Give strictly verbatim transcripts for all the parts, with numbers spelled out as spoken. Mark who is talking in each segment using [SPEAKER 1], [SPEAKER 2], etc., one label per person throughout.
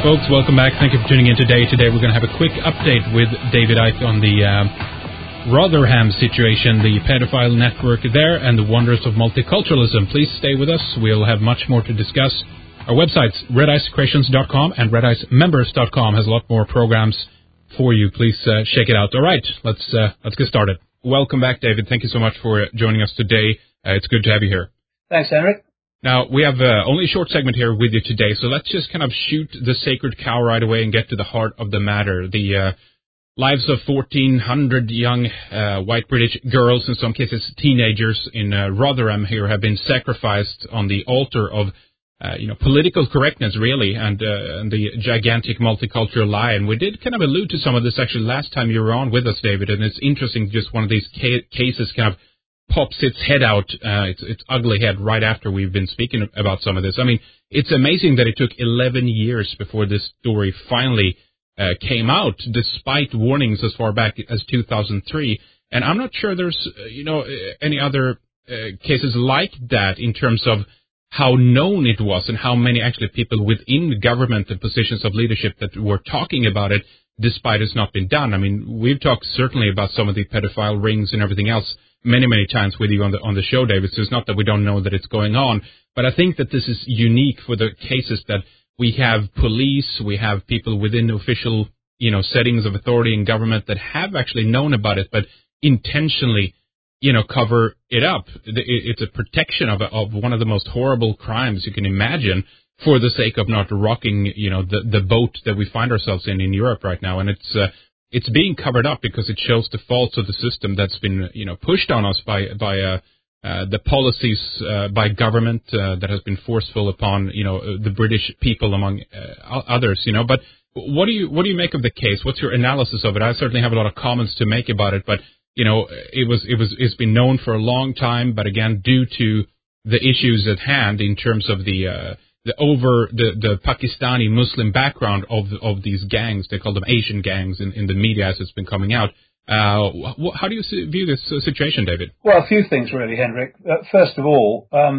[SPEAKER 1] folks. Welcome back. Thank you for tuning in today. Today we're going to have a quick update with David Icke on the uh, Rotherham situation, the pedophile network there, and the wonders of multiculturalism. Please stay with us. We'll have much more to discuss. Our websites, red ice creations dot com and red ice members dot com, has a lot more programs for you. Please uh, check it out. All right, let's uh, let's get started. Welcome back, David. Thank you so much for joining us today. Uh, it's good to have you here.
[SPEAKER 2] Thanks, Henrik.
[SPEAKER 1] Now, we have uh, only a short segment here with you today, so let's just kind of shoot the sacred cow right away and get to the heart of the matter. The uh, lives of fourteen hundred young uh, white British girls, in some cases teenagers, in uh, Rotherham here have been sacrificed on the altar of uh, you know, political correctness, really, and, uh, and the gigantic multicultural lie. And we did kind of allude to some of this actually last time you were on with us, David, and it's interesting just one of these ca- cases kind of pops its head out, uh, its, its ugly head, right after we've been speaking about some of this. I mean, it's amazing that it took eleven years before this story finally uh, came out, despite warnings as far back as two thousand three. And I'm not sure there's, uh, you know, any other uh, cases like that in terms of how known it was and how many actually people within government and positions of leadership that were talking about it, despite it's not been done. I mean, we've talked certainly about some of the pedophile rings and everything else many, many times with you on the on the show, David. So it's not that we don't know that it's going on, but I think that this is unique for the cases that we have police, we have people within official, you know, settings of authority and government that have actually known about it, but intentionally, you know, cover it up. It's a protection of of one of the most horrible crimes you can imagine, for the sake of not rocking, you know, the the boat that we find ourselves in in Europe right now, and it's. Uh, It's being covered up because it shows the faults of the system that's been, you know, pushed on us by by uh, uh, the policies uh, by government uh, that has been forceful upon, you know, the British people, among uh, others, you know. But what do you what do you make of the case? What's your analysis of it? I certainly have a lot of comments to make about it, but you know, it was it was it's been known for a long time. But again, due to the issues at hand in terms of the uh, the over the, the Pakistani Muslim background of of these gangs, they call them Asian gangs in, in the media as it's been coming out. Uh, wh- how do you see, view this uh, situation, David?
[SPEAKER 2] Well, a few things really, Henrik. Uh, first of all, um,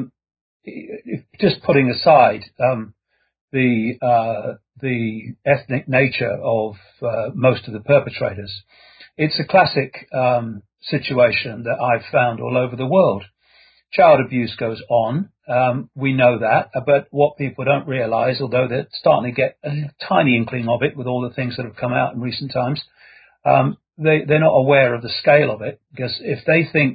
[SPEAKER 2] just putting aside um, the uh, the ethnic nature of uh, most of the perpetrators, it's a classic um, situation that I've found all over the world. Child abuse goes on. Um, we know that, but what people don't realise, although they're starting to get a tiny inkling of it with all the things that have come out in recent times, um, they, they're not aware of the scale of it. Because if they think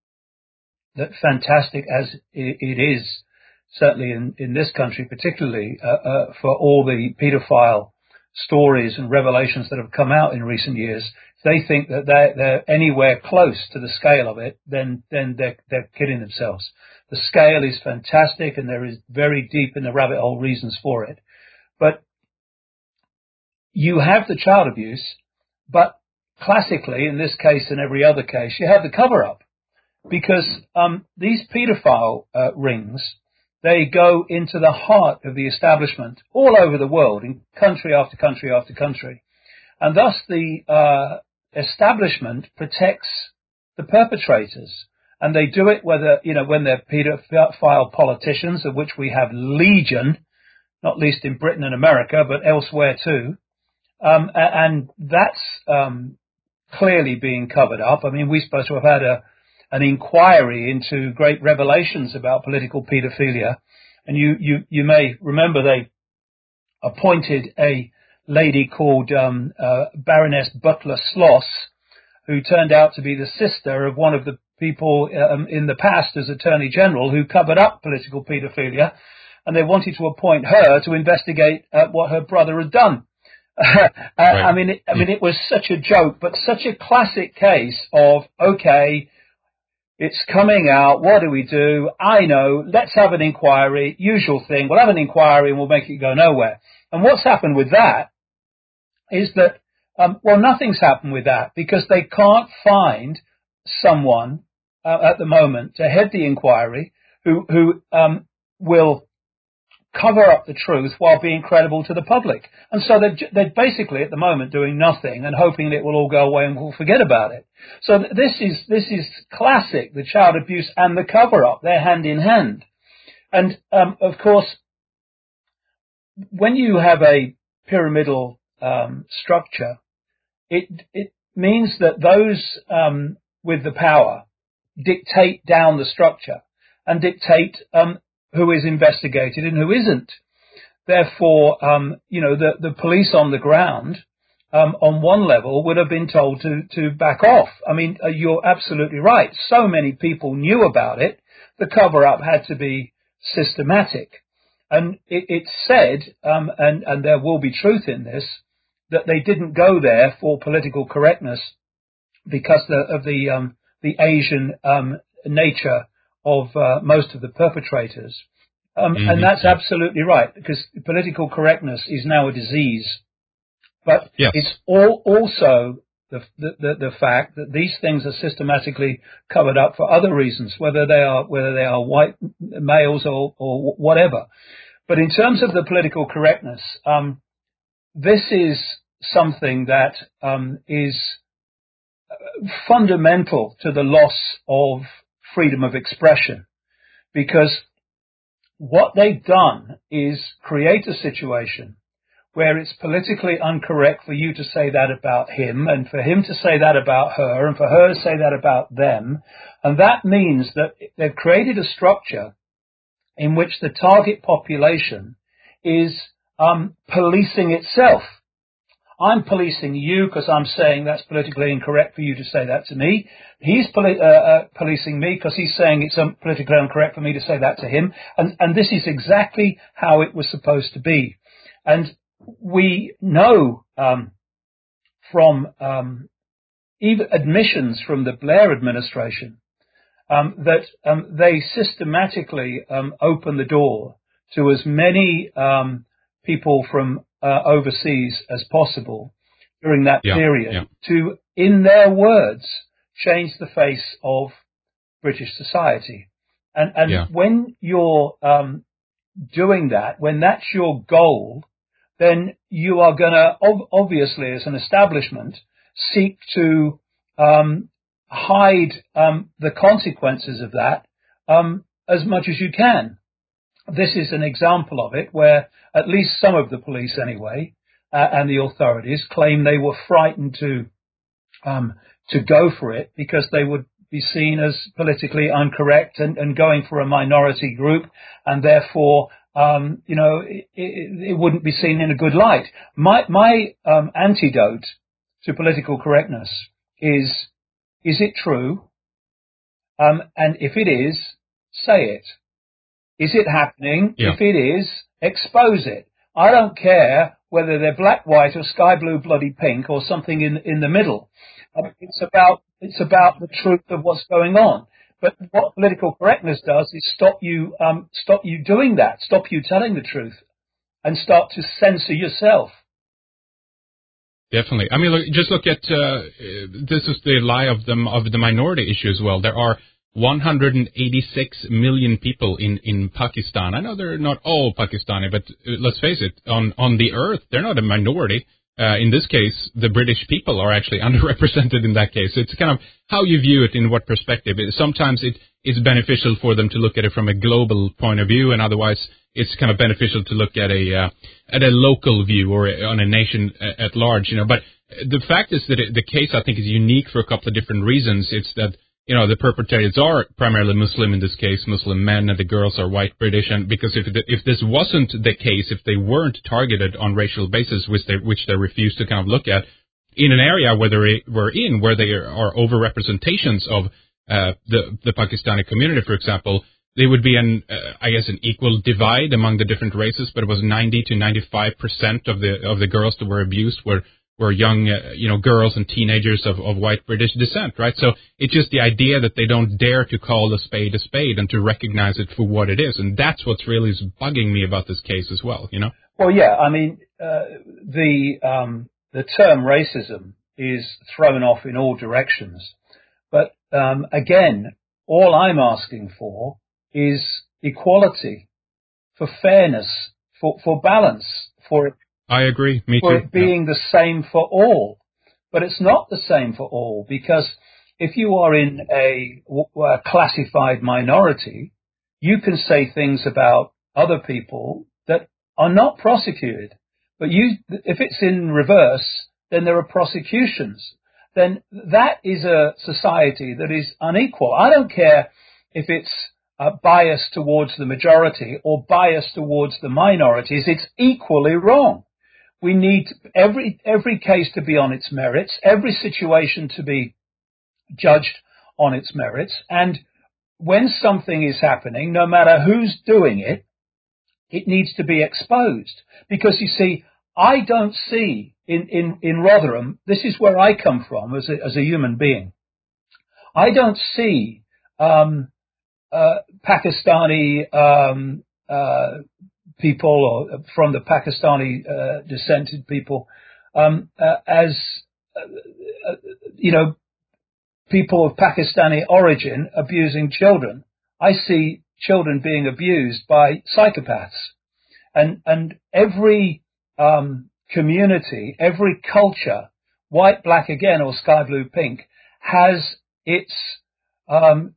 [SPEAKER 2] that, fantastic as it is, certainly in, in this country particularly, uh, uh, for all the paedophile stories and revelations that have come out in recent years, if they think that they're, they're anywhere close to the scale of it, then then they're, they're kidding themselves. The scale is fantastic, and there is very deep in the rabbit hole reasons for it. But you have the child abuse, but classically, in this case and every other case, you have the cover-up. Because um, these paedophile uh, rings, they go into the heart of the establishment all over the world, in country after country after country. And thus the uh, establishment protects the perpetrators. And they do it whether, you know, when they're paedophile politicians, of which we have legion, not least in Britain and America, but elsewhere too. Um, and that's um, clearly being covered up. I mean, we're supposed to have had a an inquiry into great revelations about political paedophilia. And you, you, you may remember they appointed a lady called um, uh, Baroness Butler Sloss, who turned out to be the sister of one of the people um, in the past as Attorney General who covered up political paedophilia. And they wanted to appoint her to investigate uh, what her brother had done. uh, right. I mean, it, I mean, it was such a joke, but such a classic case of, okay, it's coming out. What do we do? I know. Let's have an inquiry. Usual thing. We'll have an inquiry and we'll make it go nowhere. And what's happened with that is that, um, well, nothing's happened with that because they can't find someone uh, at the moment to head the inquiry who, who um, will cover up the truth while being credible to the public. And so they're, they're basically at the moment doing nothing and hoping that it will all go away and we'll forget about it. So this is, this is classic, the child abuse and the cover up. They're hand in hand. And, um, of course, when you have a, pyramidal um, structure, it it means that those um, with the power dictate down the structure and dictate um, who is investigated and who isn't. Therefore, um, you know, the, the police on the ground, um, on one level, would have been told to, to back off. I mean, uh, you're absolutely right. So many people knew about it. The cover-up had to be systematic. And it, it's said, um, and, and there will be truth in this, that they didn't go there for political correctness because the, of the um, the Asian um, nature of uh, most of the perpetrators. Um, mm-hmm. And that's absolutely right, because political correctness is now a disease. But yes. It's all also the, the the fact that these things are systematically covered up for other reasons, whether they are whether they are white males or, or whatever. But in terms of the political correctness, um, this is something that um, is fundamental to the loss of freedom of expression, because what they've done is create a situation where it's politically incorrect for you to say that about him, and for him to say that about her, and for her to say that about them. And that means that they've created a structure in which the target population is um, policing itself. I'm policing you because I'm saying that's politically incorrect for you to say that to me. He's poli- uh, uh, policing me because he's saying it's um, politically incorrect for me to say that to him. And, and this is exactly how it was supposed to be. And we know um, from um, even admissions from the Blair administration um, that um, they systematically um, open the door to as many um, people from uh, overseas as possible during that yeah, period yeah. to, in their words, change the face of British society. And, and yeah. when you're um, doing that, when that's your goal, then you are going to, ob- obviously, as an establishment, seek to um, hide um, the consequences of that um, as much as you can. This is an example of it where at least some of the police anyway uh, and the authorities claim they were frightened to um, to go for it because they would be seen as politically incorrect and, and going for a minority group, and therefore um, you know it, it, it wouldn't be seen in a good light. My my um, antidote to political correctness is: is it true? Um, and if it is, say it. Is it happening? Yeah. If it is, expose it. I don't care whether they're black, white, or sky blue, bloody pink, or something in in the middle. Uh, it's about it's about the truth of what's going on. But what political correctness does is stop you um, stop you doing that, stop you telling the truth, and start to censor yourself.
[SPEAKER 1] Definitely. I mean, look, just look at uh, this is the lie of them of the minority issue as well. There are one hundred eighty-six million people in, in Pakistan. I know they're not all Pakistani, but let's face it, on, on the earth, they're not a minority. Uh, in this case, the British people are actually underrepresented in that case. It's kind of how you view it, in what perspective. Sometimes it is beneficial for them to look at it from a global point of view, and otherwise it's kind of beneficial to look at a uh, at a local view or on a nation at large. You know, but the fact is that it, the case, I think, is unique for a couple of different reasons. It's that, you know, the perpetrators are primarily Muslim in this case, Muslim men, and the girls are white British. And because if the, if this wasn't the case, if they weren't targeted on racial basis, which they which they refused to kind of look at, in an area where they were in, where there are overrepresentations of uh, the the Pakistani community, for example, there would be an uh, I guess an equal divide among the different races, but it was ninety to ninety-five percent of the of the girls that were abused were. were young, uh, you know, girls and teenagers of, of white British descent, right? So it's just the idea that they don't dare to call a spade a spade and to recognize it for what it is. And that's what's really bugging me about this case as well, you know?
[SPEAKER 2] Well, yeah, I mean, uh, the, um, the term racism is thrown off in all directions. But, um, again, all I'm asking for is equality, for fairness, for, for balance, for
[SPEAKER 1] I agree. Me
[SPEAKER 2] for
[SPEAKER 1] too.
[SPEAKER 2] it being yeah. the same for all. But it's not the same for all, because if you are in a, a classified minority, you can say things about other people that are not prosecuted. But you, if it's in reverse, then there are prosecutions. Then that is a society that is unequal. I don't care if it's uh, biased towards the majority or biased towards the minorities. It's equally wrong. We need every every case to be on its merits, every situation to be judged on its merits. And when something is happening, no matter who's doing it, it needs to be exposed. Because you see, I don't see in, in, in Rotherham, this is where I come from as a, as a human being. I don't see um, uh, Pakistani um, uh, people or from the Pakistani uh, descended people um, uh, as, uh, uh, you know, people of Pakistani origin abusing children. I see children being abused by psychopaths. And, and every um, community, every culture, white, black again, or sky blue, pink, has its, um,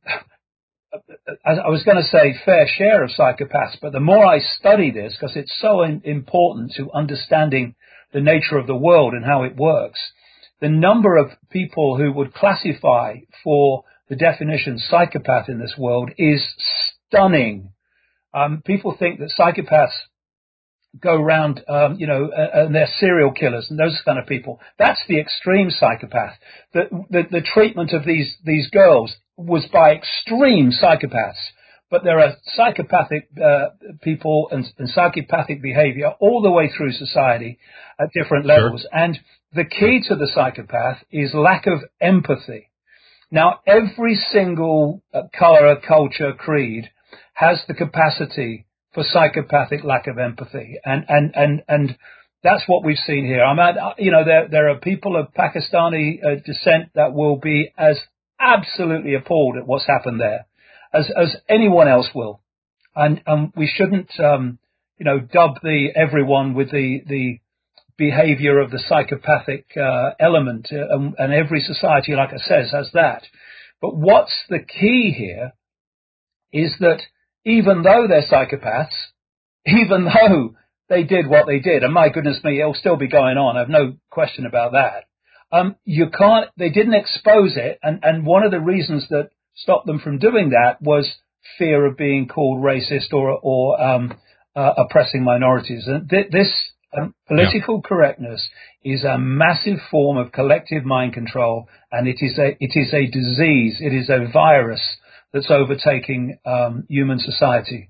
[SPEAKER 2] I was going to say fair share of psychopaths, but the more I study this, because it's so in, important to understanding the nature of the world and how it works, the number of people who would classify for the definition psychopath in this world is stunning. Um, people think that psychopaths go around, um, you know, uh, and they're serial killers and those kind of people. That's the extreme psychopath. The, the, the treatment of these, these girls was by extreme psychopaths. But there are psychopathic uh, people and, and psychopathic behavior all the way through society at different levels. Sure. And the key to the psychopath is lack of empathy. Now, every single uh, color, culture, creed has the capacity for psychopathic lack of empathy. And, and, and, and that's what we've seen here. I'm at, you know, there, there are people of Pakistani uh, descent that will be as absolutely appalled at what's happened there as, as anyone else will. And, and we shouldn't, um, you know, dub the everyone with the, the behavior of the psychopathic, uh, element. Uh, and, and every society, like I said, has that. But what's the key here is that even though they're psychopaths, even though they did what they did, and my goodness me, it'll still be going on, I've no question about that, um, you can't, they didn't expose it, and, and one of the reasons that stopped them from doing that was fear of being called racist or, or um, uh, oppressing minorities. And th- this um, political yeah. correctness is a massive form of collective mind control, and it is a, it is a disease, it is a virus that's overtaking um, human society.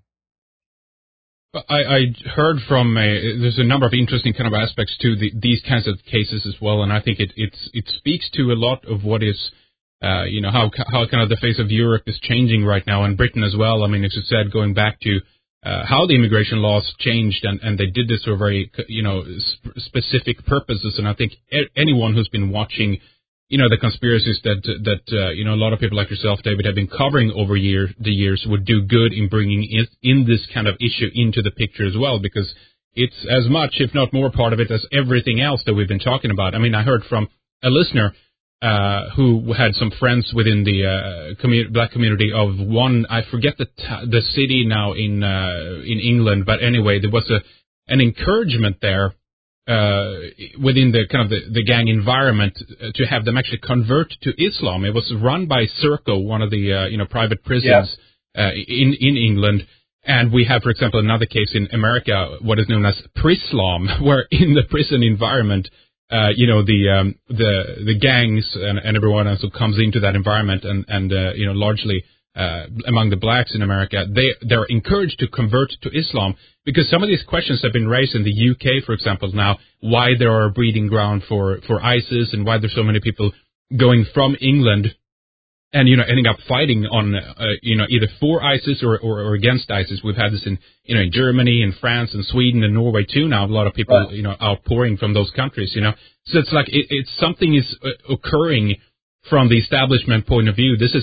[SPEAKER 1] I, I heard from, uh, there's a number of interesting kind of aspects to the, these kinds of cases as well, and I think it it's, it speaks to a lot of what is, uh, you know, how how kind of the face of Europe is changing right now, and Britain as well. I mean, as you said, going back to uh, how the immigration laws changed, and, and they did this for very, you know, sp- specific purposes, and I think a- anyone who's been watching, you know, the conspiracies that, that uh, you know, a lot of people like yourself, David, have been covering over year, the years would do good in bringing in, in this kind of issue into the picture as well, because it's as much, if not more, part of it as everything else that we've been talking about. I mean, I heard from a listener uh, who had some friends within the uh, commu- black community of one, I forget the t- the city now in uh, in England, but anyway, there was a an encouragement there Uh, within the kind of the, the gang environment uh, to have them actually convert to Islam. It was run by Serco, one of the uh, you know private prisons yeah. uh, in in England. And we have, for example, another case in America, what is known as Prislam, where in the prison environment, uh, you know the um, the the gangs and, and everyone else who comes into that environment, and and uh, you know largely uh, among the blacks in America, they they're encouraged to convert to Islam. Because some of these questions have been raised in the U K, for example, now, why there are a breeding ground for, for ISIS and why there's so many people going from England and, you know, ending up fighting on, uh, you know, either for ISIS or, or, or against ISIS. We've had this in, you know, in Germany and France and Sweden and Norway too now. A lot of people, right. you know, outpouring from those countries, you know. So it's like it, it's something is uh, occurring from the establishment point of view. This is a,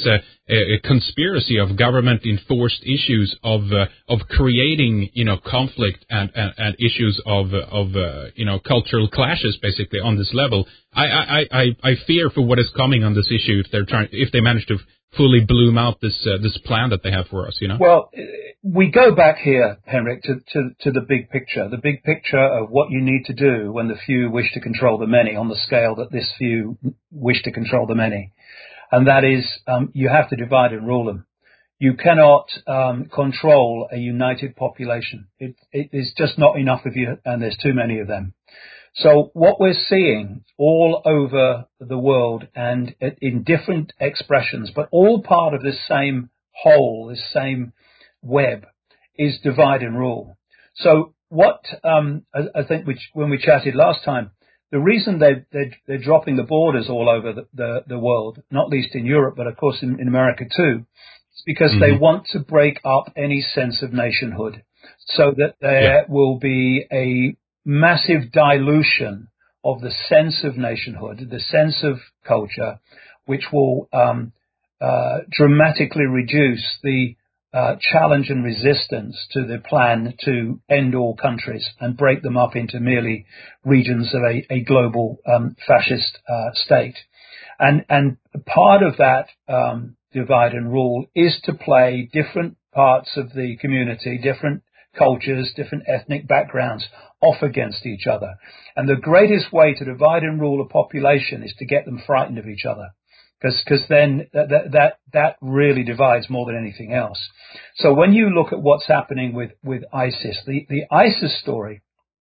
[SPEAKER 1] a, a conspiracy of government-enforced issues of uh, of creating, you know, conflict and, and, and issues of of uh, you know, cultural clashes, basically on this level. I, I, I, I fear for what is coming on this issue if they're trying if they manage to fully bloom out this uh, this plan that they have for us, you know.
[SPEAKER 2] Well, we go back here, Henrik, to, to to the big picture, the big picture of what you need to do when the few wish to control the many on the scale that this few wish to control the many. And that is, um, you have to divide and rule them. You cannot um, control a united population. It, it is just not enough of you, and there's too many of them. So what we're seeing all over the world and in different expressions, but all part of this same whole, this same web, is divide and rule. So what um, I, I think which, when we chatted last time, the reason they're, they're, they're dropping the borders all over the, the, the world, not least in Europe, but of course in, in America too, is because mm-hmm. they want to break up any sense of nationhood so that there yeah. will be a massive dilution of the sense of nationhood, the sense of culture, which will um, uh, dramatically reduce the uh, challenge and resistance to the plan to end all countries and break them up into merely regions of a, a global um, fascist uh, state. And, and part of that um, divide and rule is to play different parts of the community, different cultures, different ethnic backgrounds off against each other. And the greatest way to divide and rule a population is to get them frightened of each other. Because then that, that that really divides more than anything else. So when you look at what's happening with, with ISIS, the, the ISIS story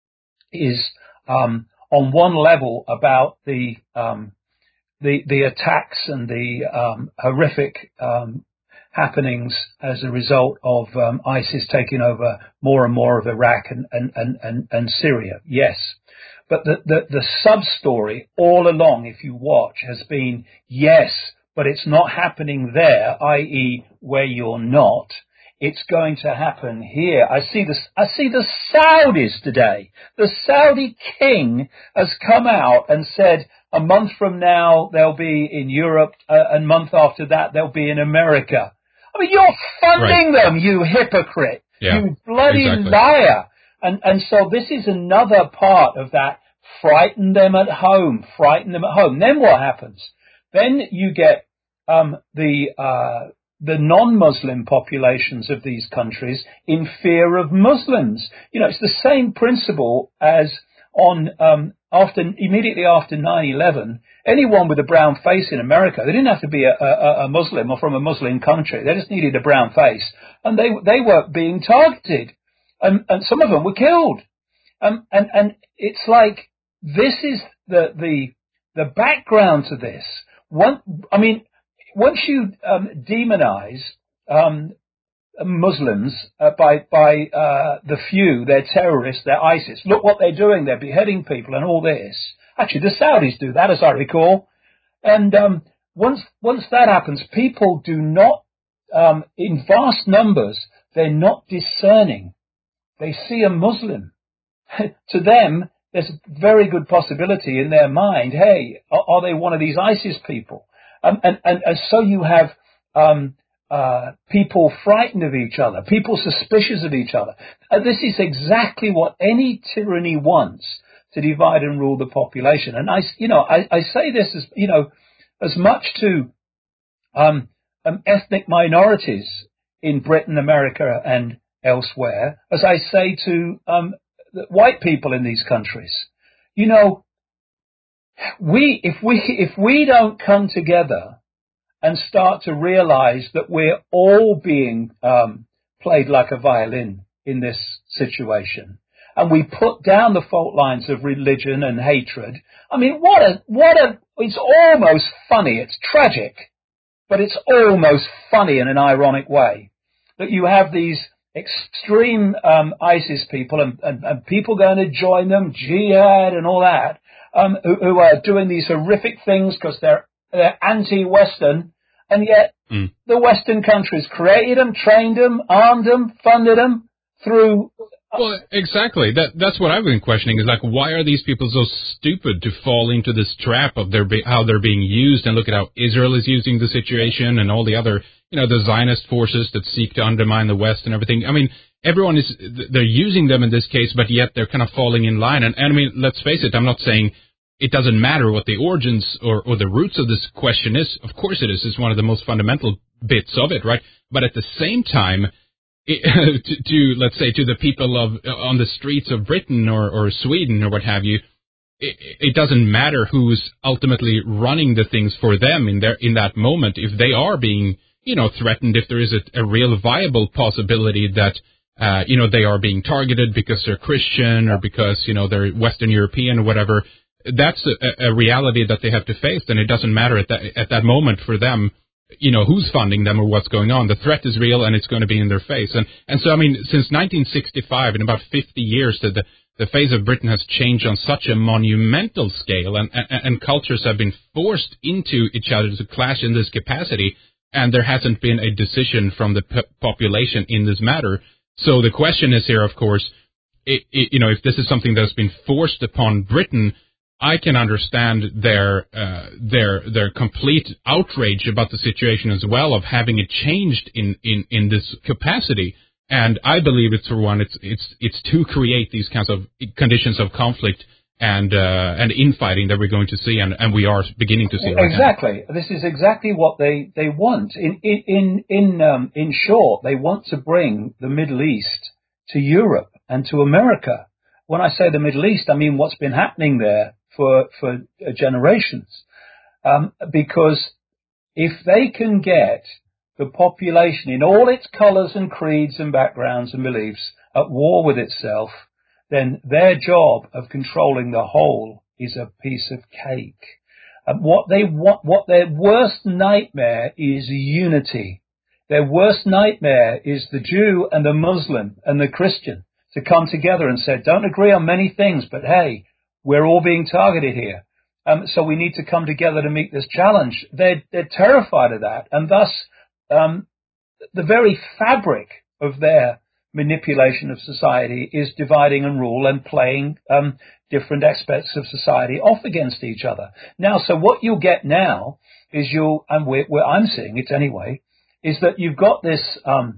[SPEAKER 2] is um, on one level about the um, the the attacks and the um, horrific um, happenings as a result of um, ISIS taking over more and more of Iraq and and and, and, and Syria. Yes. But the, the, the sub-story all along, if you watch, has been, yes, but it's not happening there, that is where you're not. It's going to happen here. I see this, I see the Saudis today. The Saudi king has come out and said a month from now they'll be in Europe, uh, and a month after that they'll be in America. I mean, you're funding right. them, you hypocrite. Yeah, you bloody exactly. liar. And, and so this is another part of that. Frighten them at home. Frighten them at home. Then what happens? Then you get um, the uh, the non-Muslim populations of these countries in fear of Muslims. You know, it's the same principle as on um, after immediately after nine eleven. Anyone with a brown face in America, they didn't have to be a, a, a Muslim or from a Muslim country. They just needed a brown face, and they they were being targeted. And, and some of them were killed. Um, and, and it's like, this is the, the, the background to this. One, I mean, once you, um, demonize, um, Muslims, uh, by, by, uh, the few, they're terrorists, they're ISIS. Look what they're doing. They're beheading people and all this. Actually, the Saudis do that, as I recall. And, um, once, once that happens, people do not, um, in vast numbers, they're not discerning. They see a Muslim. To them, there's a very good possibility in their mind, hey, are, are they one of these ISIS people? Um, and, and, and so you have um, uh, people frightened of each other, people suspicious of each other. And this is exactly what any tyranny wants, to divide and rule the population. And I, you know, I, I say this as, you know, as much to um, um, ethnic minorities in Britain, America, and elsewhere, as I say to um, white people in these countries. You know, we if we if we don't come together and start to realize that we're all being um, played like a violin in this situation, and we put down the fault lines of religion and hatred. I mean, what a what a it's almost funny. It's tragic, but it's almost funny in an ironic way that you have these extreme um, ISIS people and, and, and people going to join them, jihad and all that, um, who, who are doing these horrific things because they're, they're anti-Western, and yet mm. the Western countries created them, trained them, armed them, funded them through
[SPEAKER 1] Well, exactly. That that's what I've been questioning. Is like, why are these people so stupid to fall into this trap of their be, how they're being used? And look at how Israel is using the situation, and all the other, you know, the Zionist forces that seek to undermine the West and everything. I mean, everyone is they're using them in this case, but yet they're kind of falling in line. And, and I mean, let's face it. I'm not saying it doesn't matter what the origins or, or the roots of this question is. Of course, it is. It's one of the most fundamental bits of it, right? But at the same time, It, to, to let's say to the people of on the streets of Britain or, or Sweden or what have you, it, it doesn't matter who's ultimately running the things for them in their in that moment. If they are being, you know, threatened, if there is a, a real viable possibility that uh, you know they are being targeted because they're Christian or because you know they're Western European or whatever, that's a, a reality that they have to face, and it doesn't matter at that at that moment for them, you know, who's funding them or what's going on. The threat is real, and it's going to be in their face. And and so, I mean, since nineteen sixty-five, in about fifty years, the, the, the face of Britain has changed on such a monumental scale, and, and, and cultures have been forced into each other to clash in this capacity, and there hasn't been a decision from the p- population in this matter. So the question is here, of course, it, it, you know, if this is something that's been forced upon Britain, I can understand their uh, their their complete outrage about the situation as well, of having it changed in, in, in this capacity. And I believe it's for one, it's it's it's to create these kinds of conditions of conflict and uh, and infighting that we're going to see, and, and we are beginning to see right
[SPEAKER 2] exactly.
[SPEAKER 1] now.
[SPEAKER 2] This is exactly what they, they want. In in in um, in short, they want to bring the Middle East to Europe and to America. When I say the Middle East, I mean what's been happening there for for generations, um, because if they can get the population in all its colours and creeds and backgrounds and beliefs at war with itself, then their job of controlling the whole is a piece of cake. And what they want, what their worst nightmare is unity. Their worst nightmare is the Jew and the Muslim and the Christian to come together and say, don't agree on many things, but hey, we're all being targeted here. Um, so we need to come together to meet this challenge. They're, they're terrified of that. And thus, um, the very fabric of their manipulation of society is dividing and rule and playing um, different aspects of society off against each other. Now, so what you'll get now is you'll, and we're, we're, I'm seeing it anyway, is that you've got this um,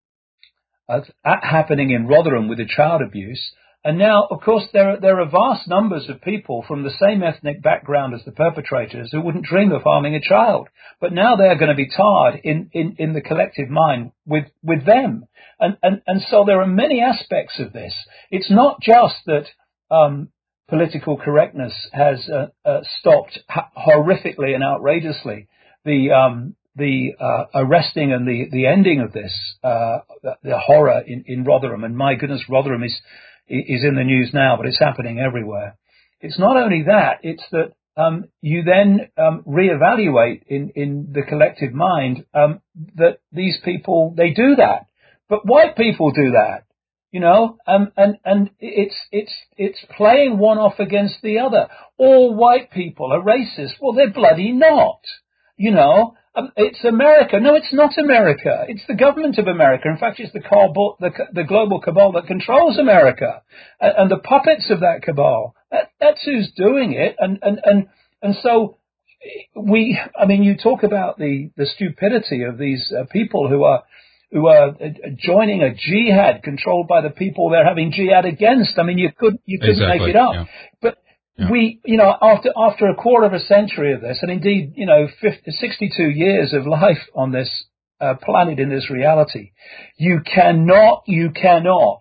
[SPEAKER 2] uh, happening in Rotherham with the child abuse. And now, of course, there are, there are vast numbers of people from the same ethnic background as the perpetrators who wouldn't dream of harming a child. But now they're going to be tarred in, in, in the collective mind with, with them. And, and, and so there are many aspects of this. It's not just that um, political correctness has uh, uh, stopped ha- horrifically and outrageously the um, the uh, arresting and the, the ending of this, uh, the, the horror in, in Rotherham. And my goodness, Rotherham is is in the news now, but it's happening everywhere. It's not only that, it's that um, you then um, reevaluate in, in the collective mind um, that these people, they do that. But white people do that, you know, um, and, and it's, it's, it's playing one off against the other. All white people are racist. Well, they're bloody not, you know. Um, it's America. No, it's not America. It's the government of America. In fact, it's the, cabal, the, the global cabal that controls America, and, and the puppets of that cabal. That, that's who's doing it. And, and, and, and so we, I mean, you talk about the, the stupidity of these uh, people who are, who are uh, joining a jihad controlled by the people they're having jihad against. I mean, you could, you couldn't
[SPEAKER 1] exactly.
[SPEAKER 2] make it up.
[SPEAKER 1] Yeah.
[SPEAKER 2] But
[SPEAKER 1] Yeah.
[SPEAKER 2] we, you know, after after a quarter of a century of this, and indeed, you know, fifty, sixty-two years of life on this uh, planet in this reality, you cannot, you cannot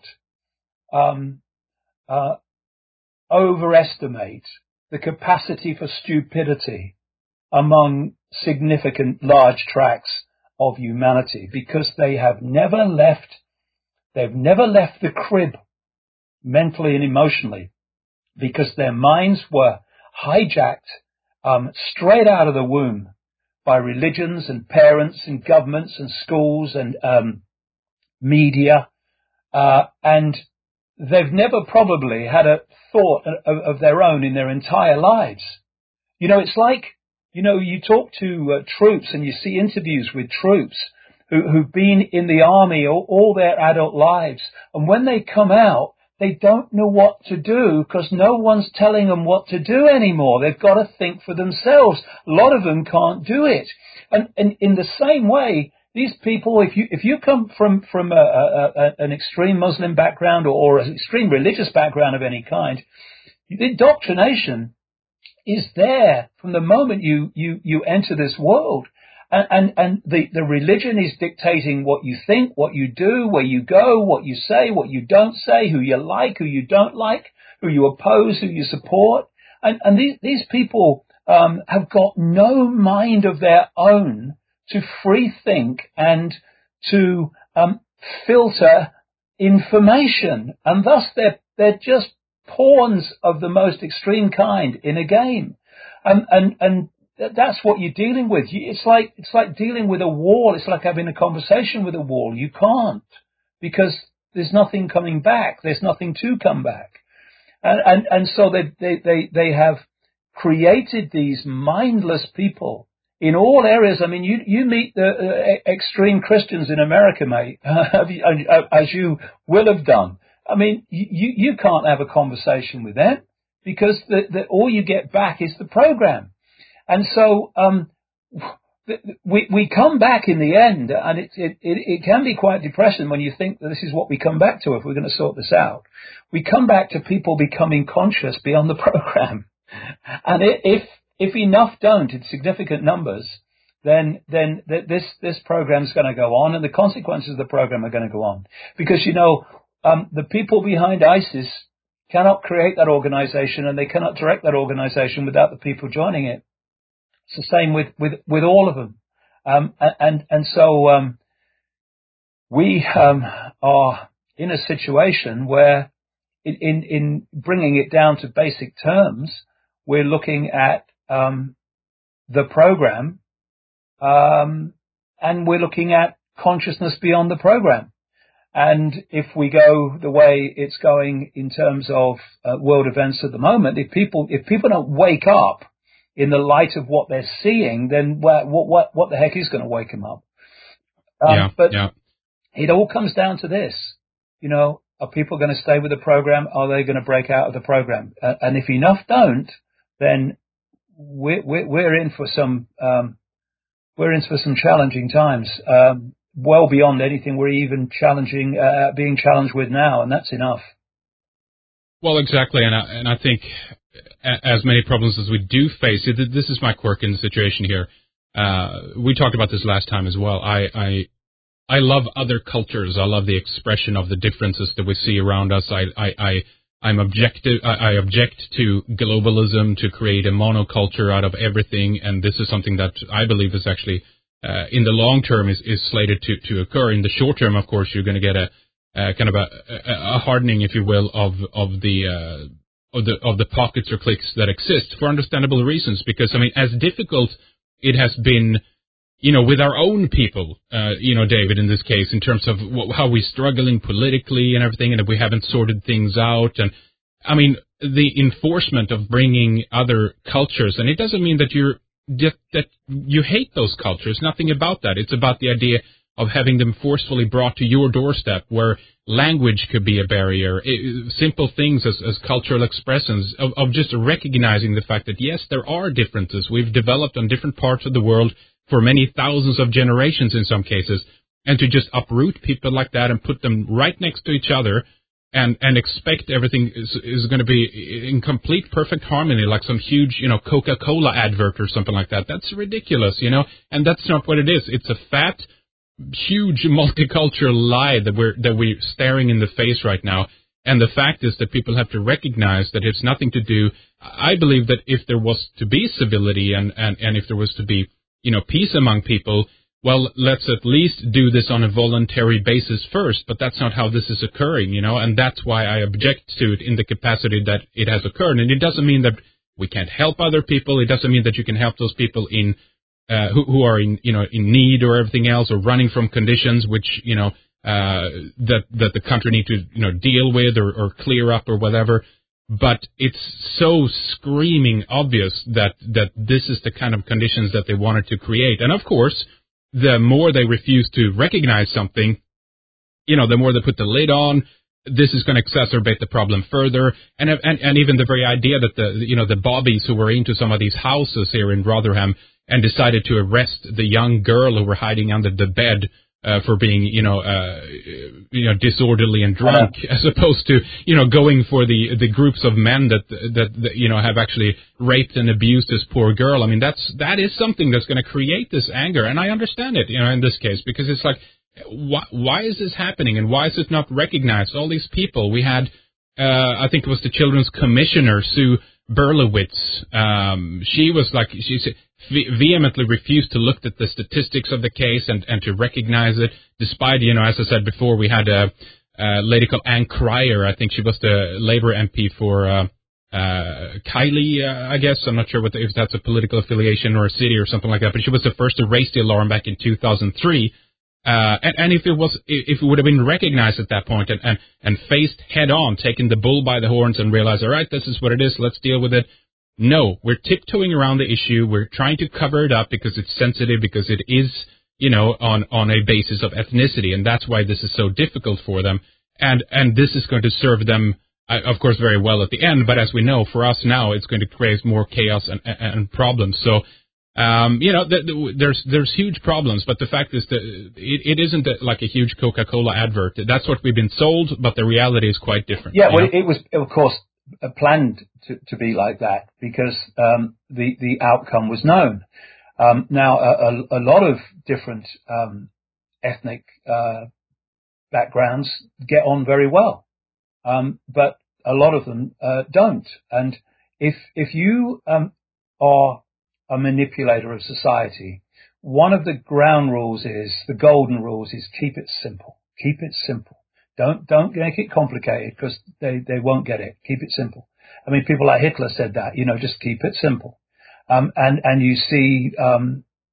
[SPEAKER 2] um, uh, overestimate the capacity for stupidity among significant large tracts of humanity, because they have never left, they've never left the crib mentally and emotionally, because their minds were hijacked um, straight out of the womb by religions and parents and governments and schools and um, media, uh, and they've never probably had a thought of, of their own in their entire lives. You know, it's like, you know, you talk to uh, troops and you see interviews with troops, who, who've been in the army all, all their adult lives. And when they come out, they don't know what to do because no one's telling them what to do anymore. They've got to think for themselves. A lot of them can't do it. And, and in the same way, these people, if you if you come from from a, a, a, an extreme Muslim background or, or an extreme religious background of any kind, the indoctrination is there from the moment you you, you enter this world. And, and, and the, the religion is dictating what you think, what you do, where you go, what you say, what you don't say, who you like, who you don't like, who you oppose, who you support. And, and these, these people um, have got no mind of their own to free think and to um, filter information. And thus they're, they're just pawns of the most extreme kind in a game. And, and, and that's what you're dealing with. It's like, it's like dealing with a wall. It's like having a conversation with a wall. You can't because there's nothing coming back. There's nothing to come back. And, and, and so they, they, they, they have created these mindless people in all areas. I mean, you, you meet the uh, extreme Christians in America, mate, as you will have done. I mean, you, you can't have a conversation with them because the, the, all you get back is the program. And so um, we we come back in the end, and it, it it can be quite depressing when you think that this is what we come back to if we're going to sort this out. We come back to people becoming conscious beyond the program, and if if enough don't in significant numbers, then then this this program is going to go on, and the consequences of the program are going to go on because you know um, the people behind ISIS cannot create that organization, and they cannot direct that organization without the people joining it. It's the same with, with, with all of them. Um, and, and so, um, we, um, are in a situation where in, in, in bringing it down to basic terms, we're looking at, um, the program, um, and we're looking at consciousness beyond the program. And if we go the way it's going in terms of uh, world events at the moment, if people, if people don't wake up in the light of what they're seeing, then what what what the heck is going to wake them up? Um,
[SPEAKER 1] yeah,
[SPEAKER 2] but
[SPEAKER 1] yeah.
[SPEAKER 2] It all comes down to this, you know: are people going to stay with the program? Are they going to break out of the program? Uh, and if enough don't, then we're we're, we're in for some um, we're in for some challenging times, um, well beyond anything we're even challenging uh, being challenged with now, and that's enough.
[SPEAKER 1] Well, exactly, and I, and I think as many problems as we do face, this is my quirk in the situation here. Uh, we talked about this last time as well. I, I, I love other cultures. I love the expression of the differences that we see around us. I, I, I I'm objective. I, I object to globalism, to create a monoculture out of everything, and this is something that I believe is actually, uh, in the long term, is, is slated to, to occur. In the short term, of course, you're going to get a, uh, kind of a, a, a hardening, if you will, of of the. Uh, Of the, of the pockets or cliques that exist for understandable reasons, because, I mean, as difficult it has been, you know, with our own people, uh, you know, David, in this case, in terms of wh- how we're struggling politically and everything, and that we haven't sorted things out. And, I mean, the enforcement of bringing other cultures, and it doesn't mean that you're, that, that you hate those cultures, nothing about that. It's about the idea of having them forcefully brought to your doorstep, where language could be a barrier, it, simple things as, as cultural expressions, of, of just recognizing the fact that, yes, there are differences. We've developed on different parts of the world for many thousands of generations in some cases, and to just uproot people like that and put them right next to each other and, and expect everything is, is going to be in complete perfect harmony, like some huge, you know, Coca-Cola advert or something like that. That's ridiculous, you know, and that's not what it is. It's a fat, huge multicultural lie that we're that we're staring in the face right now. And the fact is that people have to recognize that it's nothing to do. I believe that if there was to be civility and, and, and if there was to be, you know, peace among people, well, let's at least do this on a voluntary basis first. But that's not how this is occurring, you know, and that's why I object to it in the capacity that it has occurred. And it doesn't mean that we can't help other people. It doesn't mean that you can help those people in Uh, who, who are in, you know, in need or everything else, or running from conditions which, you know, uh, that, that the country need to, you know, deal with or, or clear up or whatever. But it's so screaming obvious that, that this is the kind of conditions that they wanted to create. And of course, the more they refuse to recognize something, you know, the more they put the lid on. This is going to exacerbate the problem further, and and and even the very idea that the you know the bobbies who were into some of these houses here in Rotherham and decided to arrest the young girl who were hiding under the bed uh, for being you know uh, you know disorderly and drunk, as opposed to you know going for the the groups of men that, that that you know have actually raped and abused this poor girl. I mean, that's that is something that's going to create this anger, and I understand it, you know, in this case, because it's like, Why, why is this happening, and why is it not recognized? All these people. We had, uh, I think it was the Children's Commissioner, Sue Berlowitz. Um, she was like, she ve- vehemently refused to look at the statistics of the case and, and to recognize it, despite, you know, as I said before, we had a, a lady called Ann Cryer. I think she was the Labour M P for uh, uh, Kylie, uh, I guess. I'm not sure what the, if that's a political affiliation or a city or something like that, but she was the first to raise the alarm back in two thousand three. Uh, and, and if it was, if it would have been recognized at that point and, and, and faced head on, taking the bull by the horns and realized, all right, this is what it is, let's deal with it. No, we're tiptoeing around the issue. We're trying to cover it up because it's sensitive, because it is, you know, on, on a basis of ethnicity. And that's why this is so difficult for them. And, and this is going to serve them, uh, of course, very well at the end. But as we know, for us now, it's going to create more chaos and, and, and problems. So, Um, you know, th- th- there's there's huge problems, but the fact is that it, it isn't a, like a huge Coca-Cola advert. That's what we've been sold, but the reality is quite different.
[SPEAKER 2] Yeah, well, know? it was, of course, planned to, to be like that because um, the the outcome was known. Um, now, a, a, a lot of different um, ethnic uh, backgrounds get on very well, um, but a lot of them uh, don't. And if if you um, are a manipulator of society, one of the ground rules is, the golden rules is, keep it simple. Keep it simple. Don't don't make it complicated because they, they won't get it. Keep it simple. I mean, people like Hitler said that, you know, just keep it simple. Um, and, and you see, um,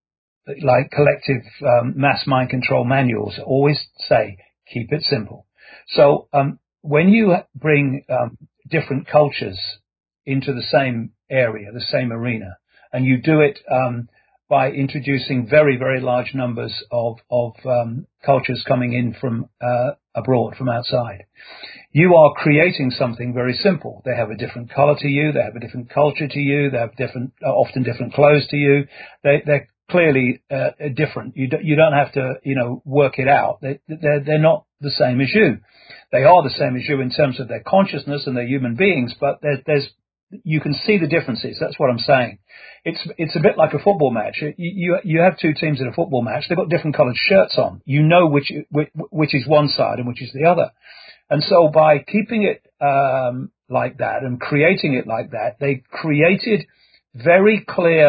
[SPEAKER 2] like collective um, mass mind control manuals always say, keep it simple. So um, when you bring um, different cultures into the same area, the same arena, and you do it um, by introducing very, very large numbers of, of um, cultures coming in from uh, abroad, from outside, you are creating something very simple. They have a different color to you. They have a different culture to you. They have different, uh, often different clothes to you. They, they're clearly uh, different. You, do, you don't have to, you know, work it out. They, they're, they're not the same as you. They are the same as you in terms of their consciousness and they're human beings, but there, there's you can see the differences. That's what I'm saying. It's it's a bit like a football match. You you, you have two teams in a football match. They've got different coloured shirts on. You know which, which which is one side and which is the other. And so by keeping it um, like that and creating it like that, they created very clear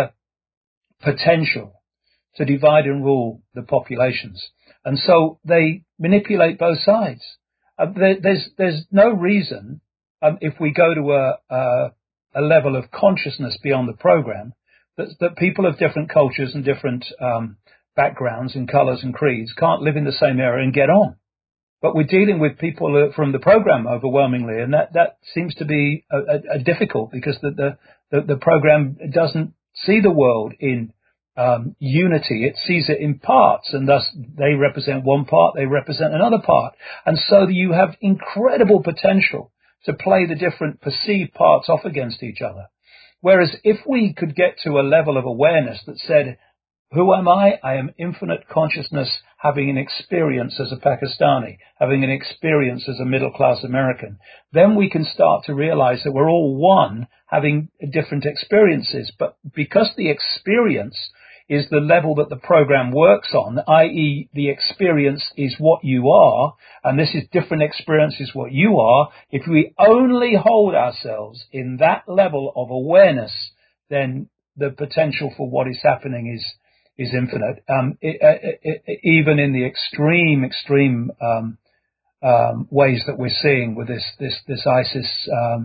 [SPEAKER 2] potential to divide and rule the populations. And so they manipulate both sides. Uh, there, there's there's no reason um, if we go to a, a a level of consciousness beyond the program, that, that people of different cultures and different um, backgrounds and colours and creeds can't live in the same area and get on. But we're dealing with people from the program overwhelmingly, and that, that seems to be a, a, a difficult because the, the, the, the program doesn't see the world in um, unity. It sees it in parts, and thus they represent one part, they represent another part. And so you have incredible potential to play the different perceived parts off against each other. Whereas if we could get to a level of awareness that said, who am I? I am infinite consciousness having an experience as a Pakistani, having an experience as a middle-class American. Then we can start to realize that we're all one, having different experiences. But because the experience is the level that the program works on, that is the experience is what you are, and this is different experience is what you are, if we only hold ourselves in that level of awareness, then the potential for what is happening is is infinite. Um, it, it, it, even in the extreme, extreme um, um, ways that we're seeing with this this this ISIS um,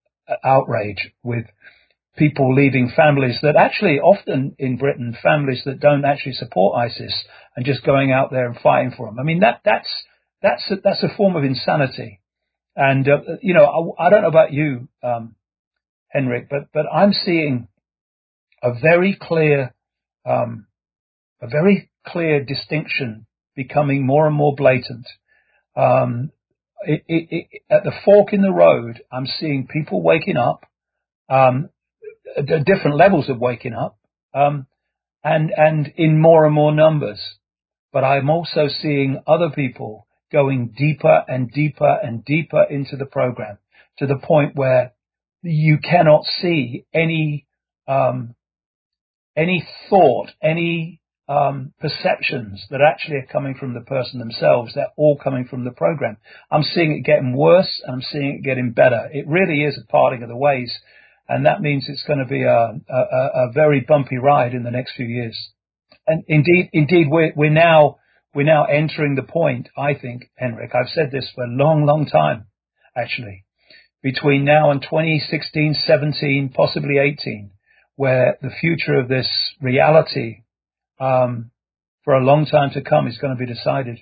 [SPEAKER 2] outrage, with people leaving families that actually often in Britain, families that don't actually support ISIS and just going out there and fighting for them. I mean, that that's that's a, that's a form of insanity. And uh, you know, I, I don't know about you, um, Henrik, but but I'm seeing a very clear. Um, a very clear distinction becoming more and more blatant. Um, it, it, it, at the fork in the road, I'm seeing people waking up, um, at different levels of waking up, um, and, and in more and more numbers. But I'm also seeing other people going deeper and deeper and deeper into the program to the point where you cannot see any, um, any thought, any, um, perceptions that actually are coming from the person themselves. They're all coming from the program. I'm seeing it getting worse and I'm seeing it getting better. It really is a parting of the ways. And that means it's going to be a, a, a very bumpy ride in the next few years. And indeed, indeed, we're, we're now, we're now entering the point, I think, Henrik, I've said this for a long, long time, actually, between now and twenty sixteen, seventeen, possibly eighteen, where the future of this reality, um, for a long time to come is going to be decided.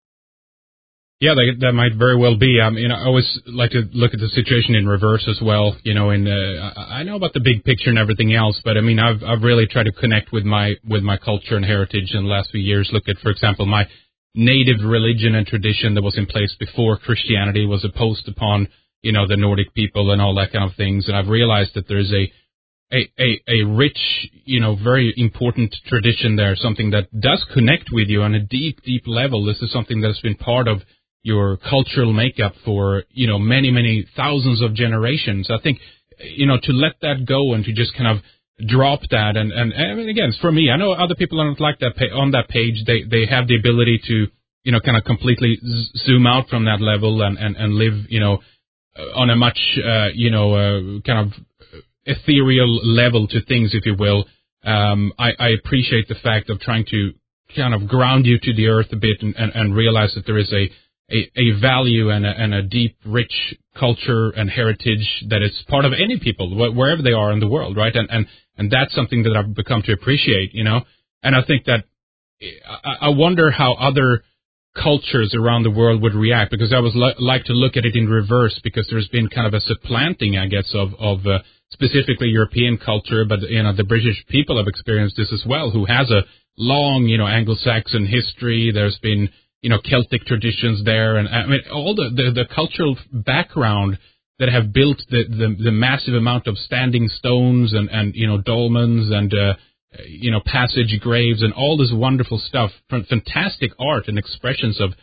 [SPEAKER 1] Yeah, that, that might very well be. Um, you know, I always like to look at the situation in reverse as well. You know, and uh, I know about the big picture and everything else, but I mean, I've I've really tried to connect with my with my culture and heritage in the last few years. Look at, for example, my native religion and tradition that was in place before Christianity was imposed upon, you know, the Nordic people and all that kind of things. And I've realized that there's a A, a, a rich, you know, very important tradition there, something that does connect with you on a deep, deep level. This is something that's been part of your cultural makeup for, you know, many, many thousands of generations. I think, you know, to let that go and to just kind of drop that. And, and, and again, for me, I know other people aren't like that pa- on that page. They, they have the ability to, you know, kind of completely z- zoom out from that level and, and, and live, you know, on a much, uh, you know, uh, kind of ethereal level to things, if you will. Um, I, I appreciate the fact of trying to kind of ground you to the earth a bit and, and, and realize that there is a, a, a value and a, and a deep, rich culture and heritage that is part of any people, wh- wherever they are in the world, right? And, and, and that's something that I've become to appreciate, you know? And I think that I, I wonder how other cultures around the world would react, because I would li- like to look at it in reverse, because there's been kind of a supplanting, I guess, of, of uh, specifically European culture, but, you know, the British people have experienced this as well, who has a long, you know, Anglo-Saxon history. There's been, you know, Celtic traditions there, and I mean, all the, the, the cultural background that have built the, the, the massive amount of standing stones and, and you know, dolmens and, uh, you know, passage graves and all this wonderful stuff, fantastic art and expressions of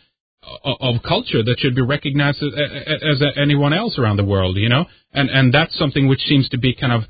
[SPEAKER 1] of culture that should be recognized as, as anyone else around the world, you know, and and that's something which seems to be kind of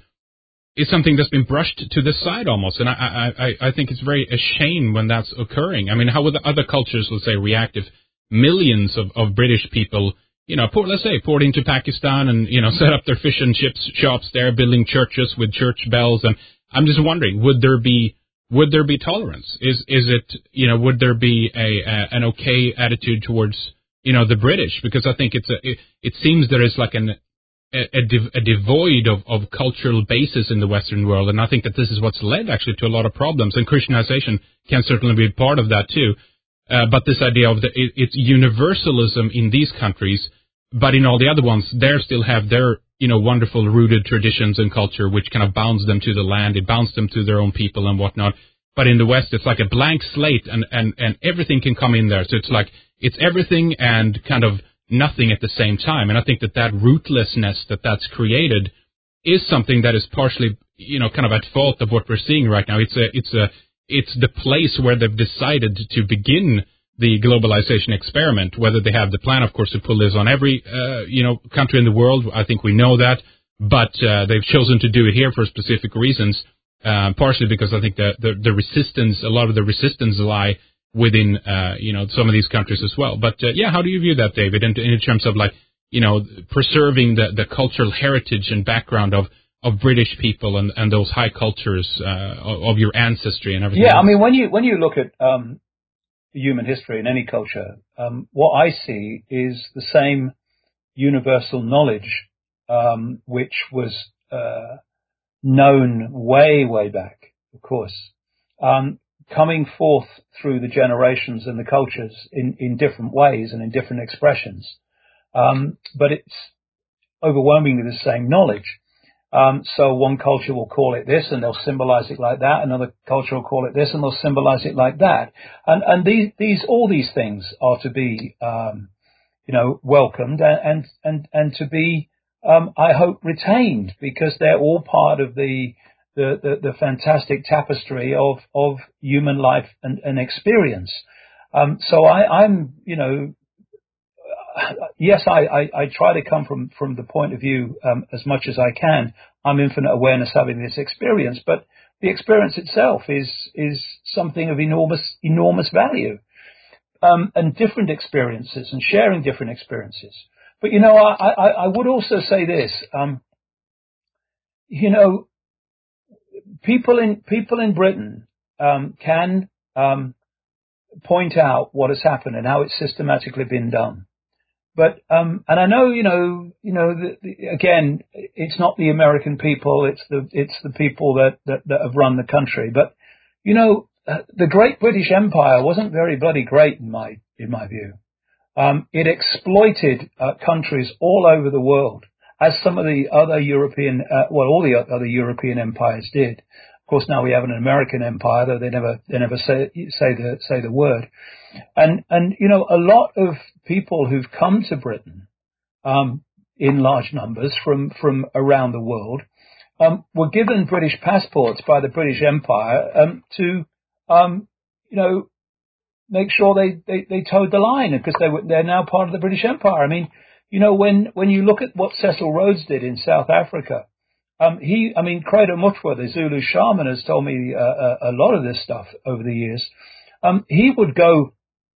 [SPEAKER 1] is something that's been brushed to the side almost, and I I I think it's very a shame when that's occurring. I mean, how would the other cultures, let's say, react if millions of, of British people, you know, port, let's say, poured into Pakistan and, you know, set up their fish and chips shops there, building churches with church bells, and I'm just wondering, would there be would there be tolerance? Is is it, you know, would there be a, a an okay attitude towards, you know, the British? Because I think it's a it, it seems there is like an a, a, div, a devoid of, of cultural basis in the Western world, and I think that this is what's led actually to a lot of problems. And Christianization can certainly be part of that too. Uh, but this idea of the it, it's universalism in these countries, but in all the other ones, they still have their, you know, wonderful rooted traditions and culture, which kind of bounds them to the land. It bounds them to their own people and whatnot. But in the West, it's like a blank slate, and, and, and everything can come in there. So it's like, it's everything and kind of nothing at the same time. And I think that that rootlessness that that's created is something that is partially, you know, kind of at fault of what we're seeing right now. It's a, it's a, it's the place where they've decided to begin the globalization experiment, whether they have the plan, of course, to pull this on every, uh, you know, country in the world. I think we know that, but uh, they've chosen to do it here for specific reasons, uh, partially because I think the, the, the resistance, a lot of the resistance lie within, uh, you know, some of these countries as well. But, uh, yeah, how do you view that, David, in, in terms of, like, you know, preserving the, the cultural heritage and background of, of British people and, and those high cultures uh, of, of your ancestry and everything
[SPEAKER 2] Yeah,
[SPEAKER 1] else?
[SPEAKER 2] I mean, when you when you look at um, human history in any culture, um, what I see is the same universal knowledge um, which was uh, known way, way back, of course, um, coming forth through the generations and the cultures in, in different ways and in different expressions. Um, but it's overwhelmingly the same knowledge. Um, so one culture will call it this and they'll symbolize it like that. Another culture will call it this and they'll symbolize it like that. And, and these, these, all these things are to be, um, you know, welcomed and, and, and, and to be, um, I hope, retained, because they're all part of the, the, the, the fantastic tapestry of, of human life and, and experience. Um, so I, I'm, you know, yes, I, I, I try to come from, from the point of view, um, as much as I can. I'm infinite awareness having this experience, but the experience itself is, is something of enormous, enormous value, um, and different experiences and sharing different experiences. But, you know, I, I, I would also say this, um, you know, people in, people in Britain, um, can, um, point out what has happened and how it's systematically been done. But, um, and I know, you know, you know, the, the, again, it's not the American people, it's the, it's the people that, that, that have run the country. But, you know, uh, the Great British Empire wasn't very bloody great in my, in my view. Um, it exploited uh, countries all over the world, as some of the other European, uh, well, all the other European empires did. Of course, now we have an American empire, though they never, they never say, say the, say the word. And, and, you know, a lot of people who've come to Britain, um, in large numbers from, from around the world, um, were given British passports by the British Empire, um, to, um, you know, make sure they, they, they towed the line, because they were, they're now part of the British Empire. I mean, you know, when, when you look at what Cecil Rhodes did in South Africa, um, he, I mean, Credo Mutwa, the Zulu shaman, has told me uh, a, a lot of this stuff over the years. Um, he would go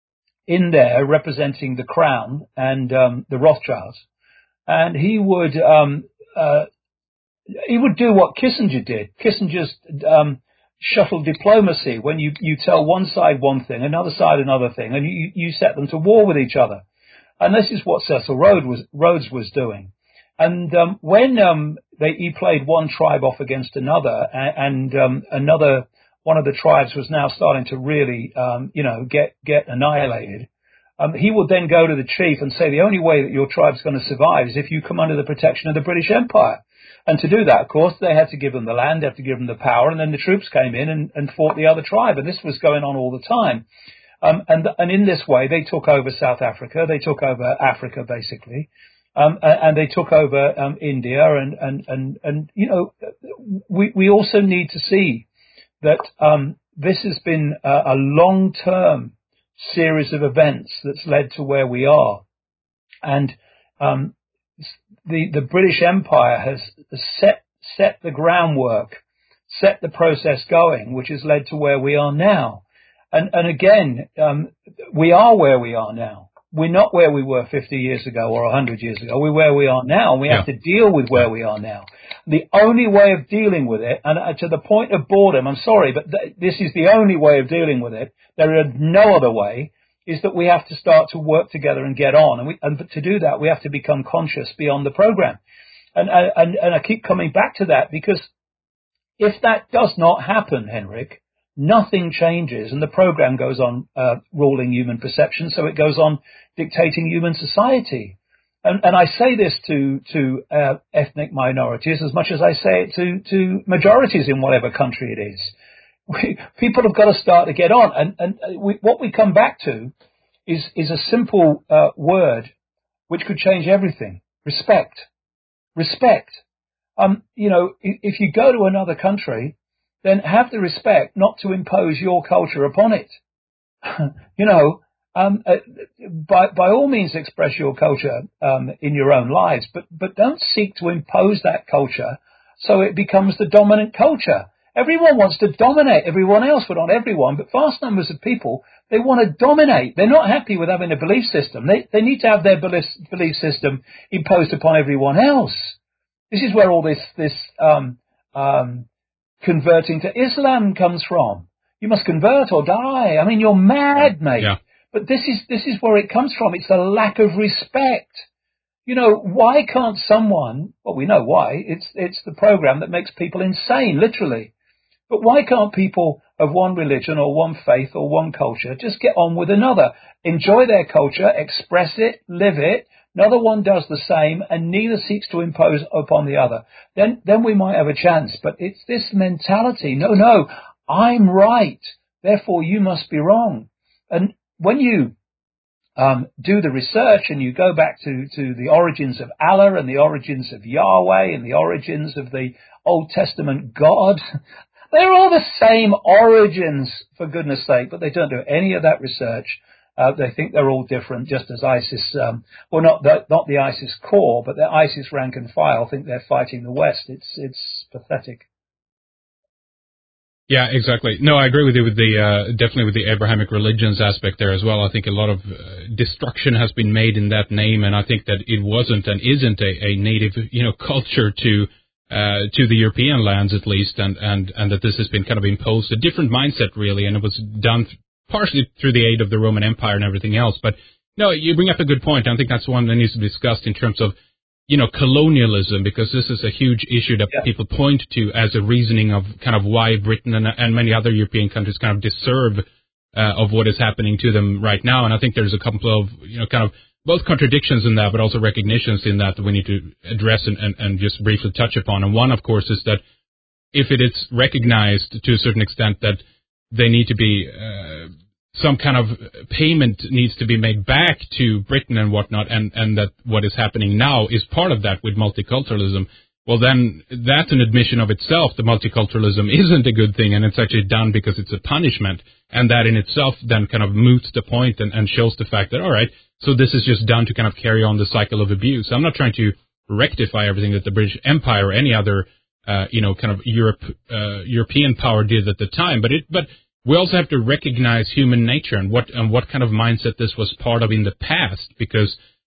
[SPEAKER 2] in there representing the Crown and um, the Rothschilds, and he would um, uh, he would do what Kissinger did. Kissinger's um, shuttle diplomacy, when you, you tell one side one thing, another side another thing, and you, you set them to war with each other. And this is what Cecil Rhodes was, Rhodes was doing. And um, when um, they, he played one tribe off against another, and, and um, another one of the tribes was now starting to really, um, you know, get get annihilated, um, he would then go to the chief and say, the only way that your tribe's going to survive is if you come under the protection of the British Empire. And to do that, of course, they had to give them the land, they had to give them the power, and then the troops came in and, and fought the other tribe. And this was going on all the time. Um, and, and in this way, they took over South Africa, they took over Africa, basically. Um, and they took over um, India, and, and, and, and, you know, we, we also need to see that um, this has been a, a long-term series of events that's led to where we are. And um, the, the British Empire has set, set the groundwork, set the process going, which has led to where we are now. And, and again, um, we are where we are now. We're not where we were fifty years ago or one hundred years ago. We're where we are now, and we yeah. have to deal with where we are now. The only way of dealing with it, and uh, to the point of boredom, I'm sorry, but th- this is the only way of dealing with it. There is no other way, is that we have to start to work together and get on. And, we, and to do that, we have to become conscious beyond the program. And, and, and I keep coming back to that, because if that does not happen, Henrik, nothing changes, and the program goes on uh, ruling human perception, so it goes on dictating human society. And, and I say this to to uh, ethnic minorities as much as I say it to, to majorities in whatever country it is. We, people have got to start to get on, and, and we, what we come back to is is a simple uh, word which could change everything: respect. Respect. Um, you know, if you go to another country, then have the respect not to impose your culture upon it. you know, um, uh, by by all means express your culture um, in your own lives, but but don't seek to impose that culture so it becomes the dominant culture. Everyone wants to dominate everyone else, but not everyone, but vast numbers of people, they want to dominate. They're not happy with having a belief system. They they need to have their belief, belief system imposed upon everyone else. This is where all this this um, um, converting to Islam comes from. You must convert or die. I mean, you're mad, mate.
[SPEAKER 1] Yeah.
[SPEAKER 2] But this is this is where it comes from. It's a lack of respect. You know, why can't someone? Well, we know why. It's it's the program that makes people insane, literally. But why can't people of one religion or one faith or one culture just get on with another, enjoy their culture, express it, live it? Another one does the same, and neither seeks to impose upon the other. Then, then we might have a chance. But it's this mentality. No, no, I'm right. Therefore, you must be wrong. And when you um, do the research and you go back to, to the origins of Allah and the origins of Yahweh and the origins of the Old Testament God, they're all the same origins, for goodness sake, but they don't do any of that research. Uh, they think they're all different, just as ISIS, um, well, not the, not the ISIS core, but the ISIS rank and file think they're fighting the West. It's it's pathetic.
[SPEAKER 1] Yeah, exactly. No, I agree with you with the uh, definitely with the Abrahamic religions aspect there as well. I think a lot of uh, destruction has been made in that name, and I think that it wasn't and isn't a, a native, you know, culture to uh, to the European lands at least, and, and and that this has been kind of imposed a different mindset really, and it was done th- partially through the aid of the Roman Empire and everything else. But no, you bring up a good point. I think that's one that needs to be discussed in terms of, you know, colonialism, because this is a huge issue that yeah. people point to as a reasoning of kind of why Britain and, and many other European countries kind of deserve uh, of what is happening to them right now. And I think there's a couple of, you know, kind of both contradictions in that, but also recognitions in that that we need to address and, and, and just briefly touch upon. And one, of course, is that if it is recognized to a certain extent that they need to be uh, some kind of payment needs to be made back to Britain and whatnot, and, and that what is happening now is part of that with multiculturalism, well, then that's an admission of itself that multiculturalism isn't a good thing, and it's actually done because it's a punishment, and that in itself then kind of moots the point and, and shows the fact that, all right, so this is just done to kind of carry on the cycle of abuse. I'm not trying to rectify everything that the British Empire or any other, uh, you know, kind of Europe, uh, European power did at the time, but it, but we also have to recognize human nature and what and what kind of mindset this was part of in the past, because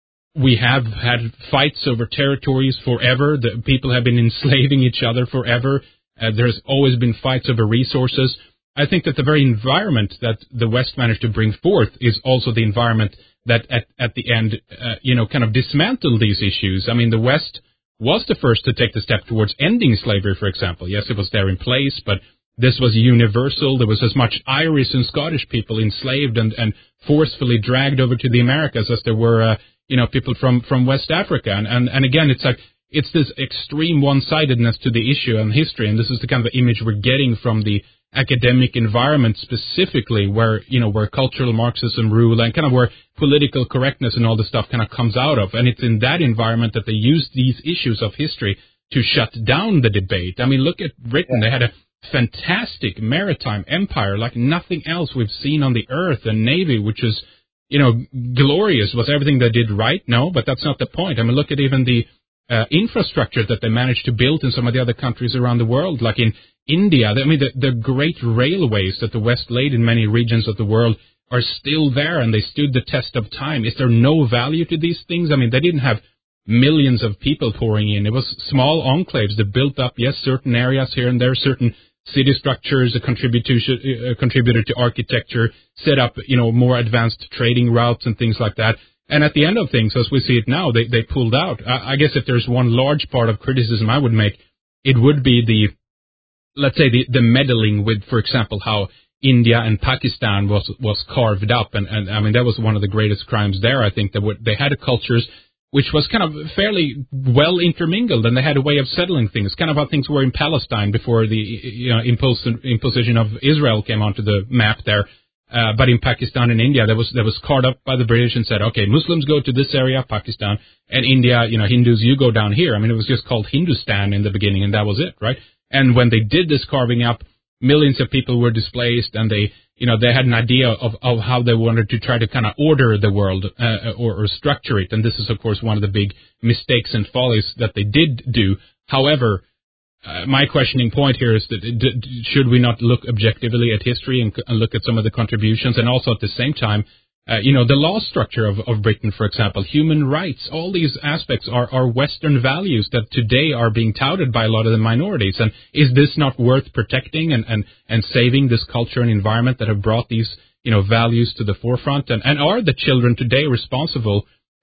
[SPEAKER 1] we have had fights over territories forever. The people have been enslaving each other forever. Uh, there's always been fights over resources. I think that the very environment that the West managed to bring forth is also the environment that at, at the end, uh, you know, kind of dismantled these issues. I mean, the West was the first to take the step towards ending slavery, for example. Yes, it was there in place, but this was universal. There was as much Irish and Scottish people enslaved and, and forcefully dragged over to the Americas as there were, uh, you know, people from, from West Africa. And, and, and again, it's like, it's this extreme one-sidedness to the issue and history. And this is the kind of image we're getting from the academic environment specifically, where, you know, where cultural Marxism rule and kind of where political correctness and all this stuff kind of comes out of. And it's in that environment that they use these issues of history to shut down the debate. I mean, look at Britain. Yeah. They had a fantastic maritime empire like nothing else we've seen on the earth, and navy, which is, you know, glorious. Was everything they did right? No, but that's not the point. I mean, look at even the uh, infrastructure that they managed to build in some of the other countries around the world, like in India. I mean, the, the great railways that the West laid in many regions of the world are still there, and they stood the test of time. Is there no value to these things? I mean, they didn't have millions of people pouring in. It was small enclaves that built up, yes, certain areas here and there, certain city structures, a contributor, a contributor to architecture, set up, you know, more advanced trading routes and things like that. And at the end of things, as we see it now, they, they pulled out. I, I guess if there's one large part of criticism I would make, it would be the, let's say, the, the meddling with, for example, how India and Pakistan was was carved up. And, and I mean, that was one of the greatest crimes there. I think that what, they had cultures which was kind of fairly well intermingled, and they had a way of settling things, kind of how things were in Palestine before the, you know, impos- imposition of Israel came onto the map there. Uh, but in Pakistan and India, there was there was carved up by the British and said, okay, Muslims go to this area, Pakistan, and India, you know, Hindus, you go down here. I mean, it was just called Hindustan in the beginning, and that was it, right? And when they did this carving up, millions of people were displaced, and they, you know, they had an idea of, of how they wanted to try to kind of order the world uh, or, or structure it. And this is, of course, one of the big mistakes and follies that they did do. However, uh, my questioning point here is that d- d- should we not look objectively at history and, and look at some of the contributions, and also at the same time, uh, you know, the law structure of, of Britain, for example, human rights, all these aspects are, are Western values that today are being touted by a lot of the minorities. And is this not worth protecting and, and, and saving this culture and environment that have brought these, you know, values to the forefront? And, and are the children today responsible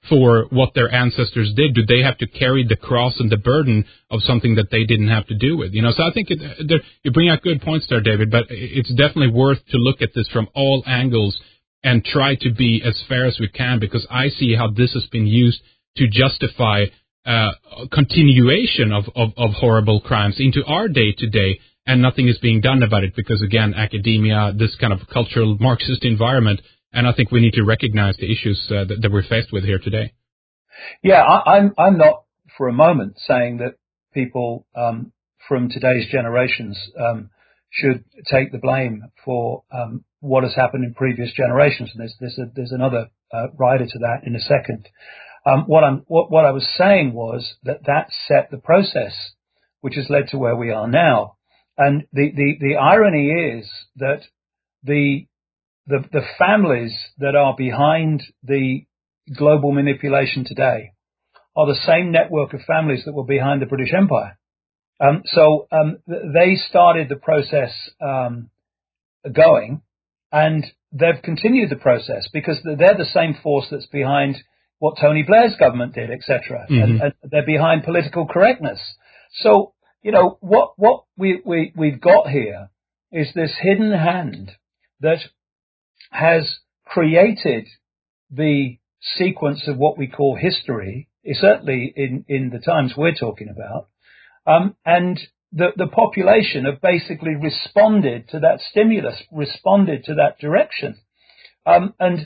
[SPEAKER 1] for what their ancestors did? Do they have to carry the cross and the burden of something that they didn't have to do with? You know, so I think it, there, you bring out good points there, David, but it's definitely worth to look at this from all angles and try to be as fair as we can, because I see how this has been used to justify uh, continuation of, of, of horrible crimes into our day-to-day, and nothing is being done about it because, again, academia, this kind of cultural Marxist environment. And I think we need to recognize the issues uh, that, that we're faced with here today.
[SPEAKER 2] Yeah, I, I'm I'm not for a moment saying that people um, from today's generations um, should take the blame for um, what has happened in previous generations. And there's there's, a, there's another uh, rider to that in a second. Um, what I'm what, what I was saying was that that set the process, which has led to where we are now. And the the, the irony is that the The, the families that are behind the global manipulation today are the same network of families that were behind the British Empire. Um, so um, they started the process um, going, and they've continued the process because they're the same force that's behind what Tony Blair's government did, et cetera. Mm-hmm. And, and they're behind political correctness. So, you know, what what we, we we've got here is this hidden hand that has created the sequence of what we call history, certainly in, in the times we're talking about, um, and the, the population have basically responded to that stimulus, responded to that direction. Um, and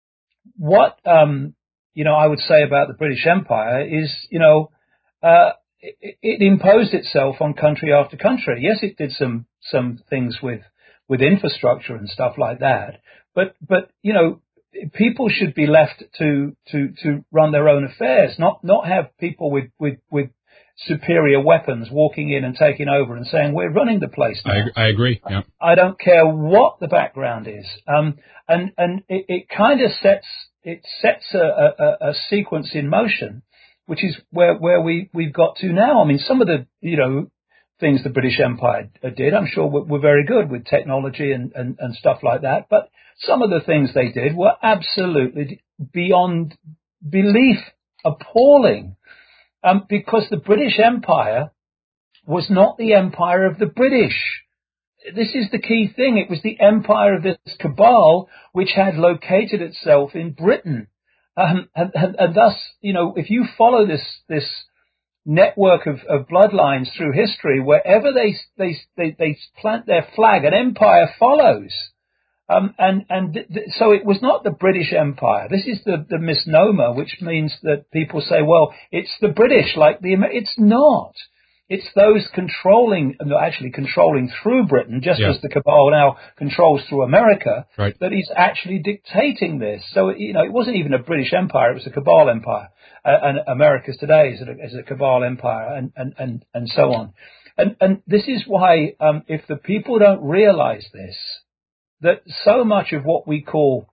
[SPEAKER 2] what, um, you know, I would say about the British Empire is, you know, uh, it, it imposed itself on country after country. Yes, it did some, some things with, with infrastructure and stuff like that. But, but, you know, people should be left to, to, to run their own affairs, not, not have people with, with, with superior weapons walking in and taking over and saying, we're running the place now.
[SPEAKER 1] I, I agree. Yeah.
[SPEAKER 2] I don't care what the background is. Um, and, and it, it kind of sets, it sets a, a, a sequence in motion, which is where, where we, we've got to now. I mean, some of the, you know, things the British Empire did, I'm sure were, were very good with technology and, and, and stuff like that. But some of the things they did were absolutely beyond belief appalling, um, because the British Empire was not the empire of the British. This is the key thing. It was the empire of this cabal, which had located itself in Britain. Um, and, and, and thus, you know, if you follow this, this network of, of bloodlines through history, wherever they, they, they, they plant their flag, an empire follows. Um, and, and th- th- so it was not the British Empire. This is the, the misnomer, which means that people say, well, it's the British, like the, Amer-. It's not. It's those controlling, no, actually controlling through Britain, just yeah. as the cabal now controls through America,
[SPEAKER 1] right.
[SPEAKER 2] that is actually dictating this. So, you know, it wasn't even a British empire, it was a cabal empire. Uh, and America's today is a, is a cabal empire, and, and, and, and so on. And, and this is why, um, if the people don't realize this, that so much of what we call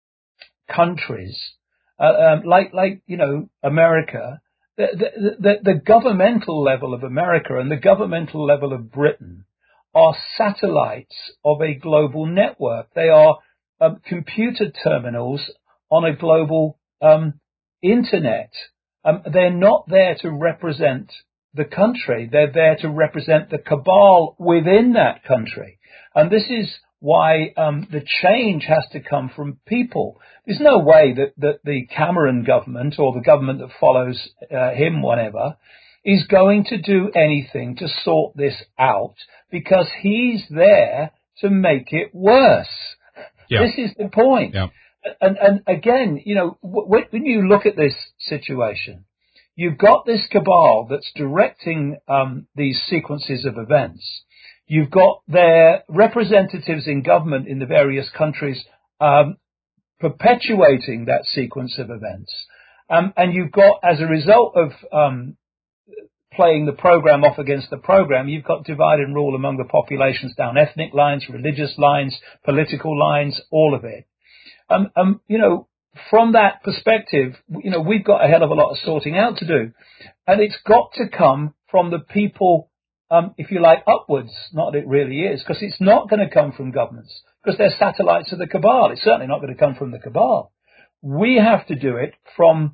[SPEAKER 2] countries, uh, um, like, like, you know, America, the, the, the, the governmental level of America and the governmental level of Britain are satellites of a global network. They are um, computer terminals on a global um, internet. Um, they're not there to represent the country. They're there to represent the cabal within that country. And this is why um, the change has to come from people. There's no way that, that the Cameron government or the government that follows uh, him, whatever, is going to do anything to sort this out, because he's there to make it worse.
[SPEAKER 1] Yeah.
[SPEAKER 2] This is the point.
[SPEAKER 1] Yeah.
[SPEAKER 2] And, and again, you know, w- when you look at this situation, you've got this cabal that's directing um, these sequences of events. You've got their representatives in government in the various countries um, perpetuating that sequence of events. Um, and you've got, as a result of um, playing the program off against the program, you've got divide and rule among the populations down ethnic lines, religious lines, political lines, all of it. Um, um, you know, from that perspective, you know, we've got a hell of a lot of sorting out to do. And it's got to come from the people, Um, if you like, upwards. Not that it really is, because it's not going to come from governments, because they're satellites of the cabal. It's certainly not going to come from the cabal. We have to do it from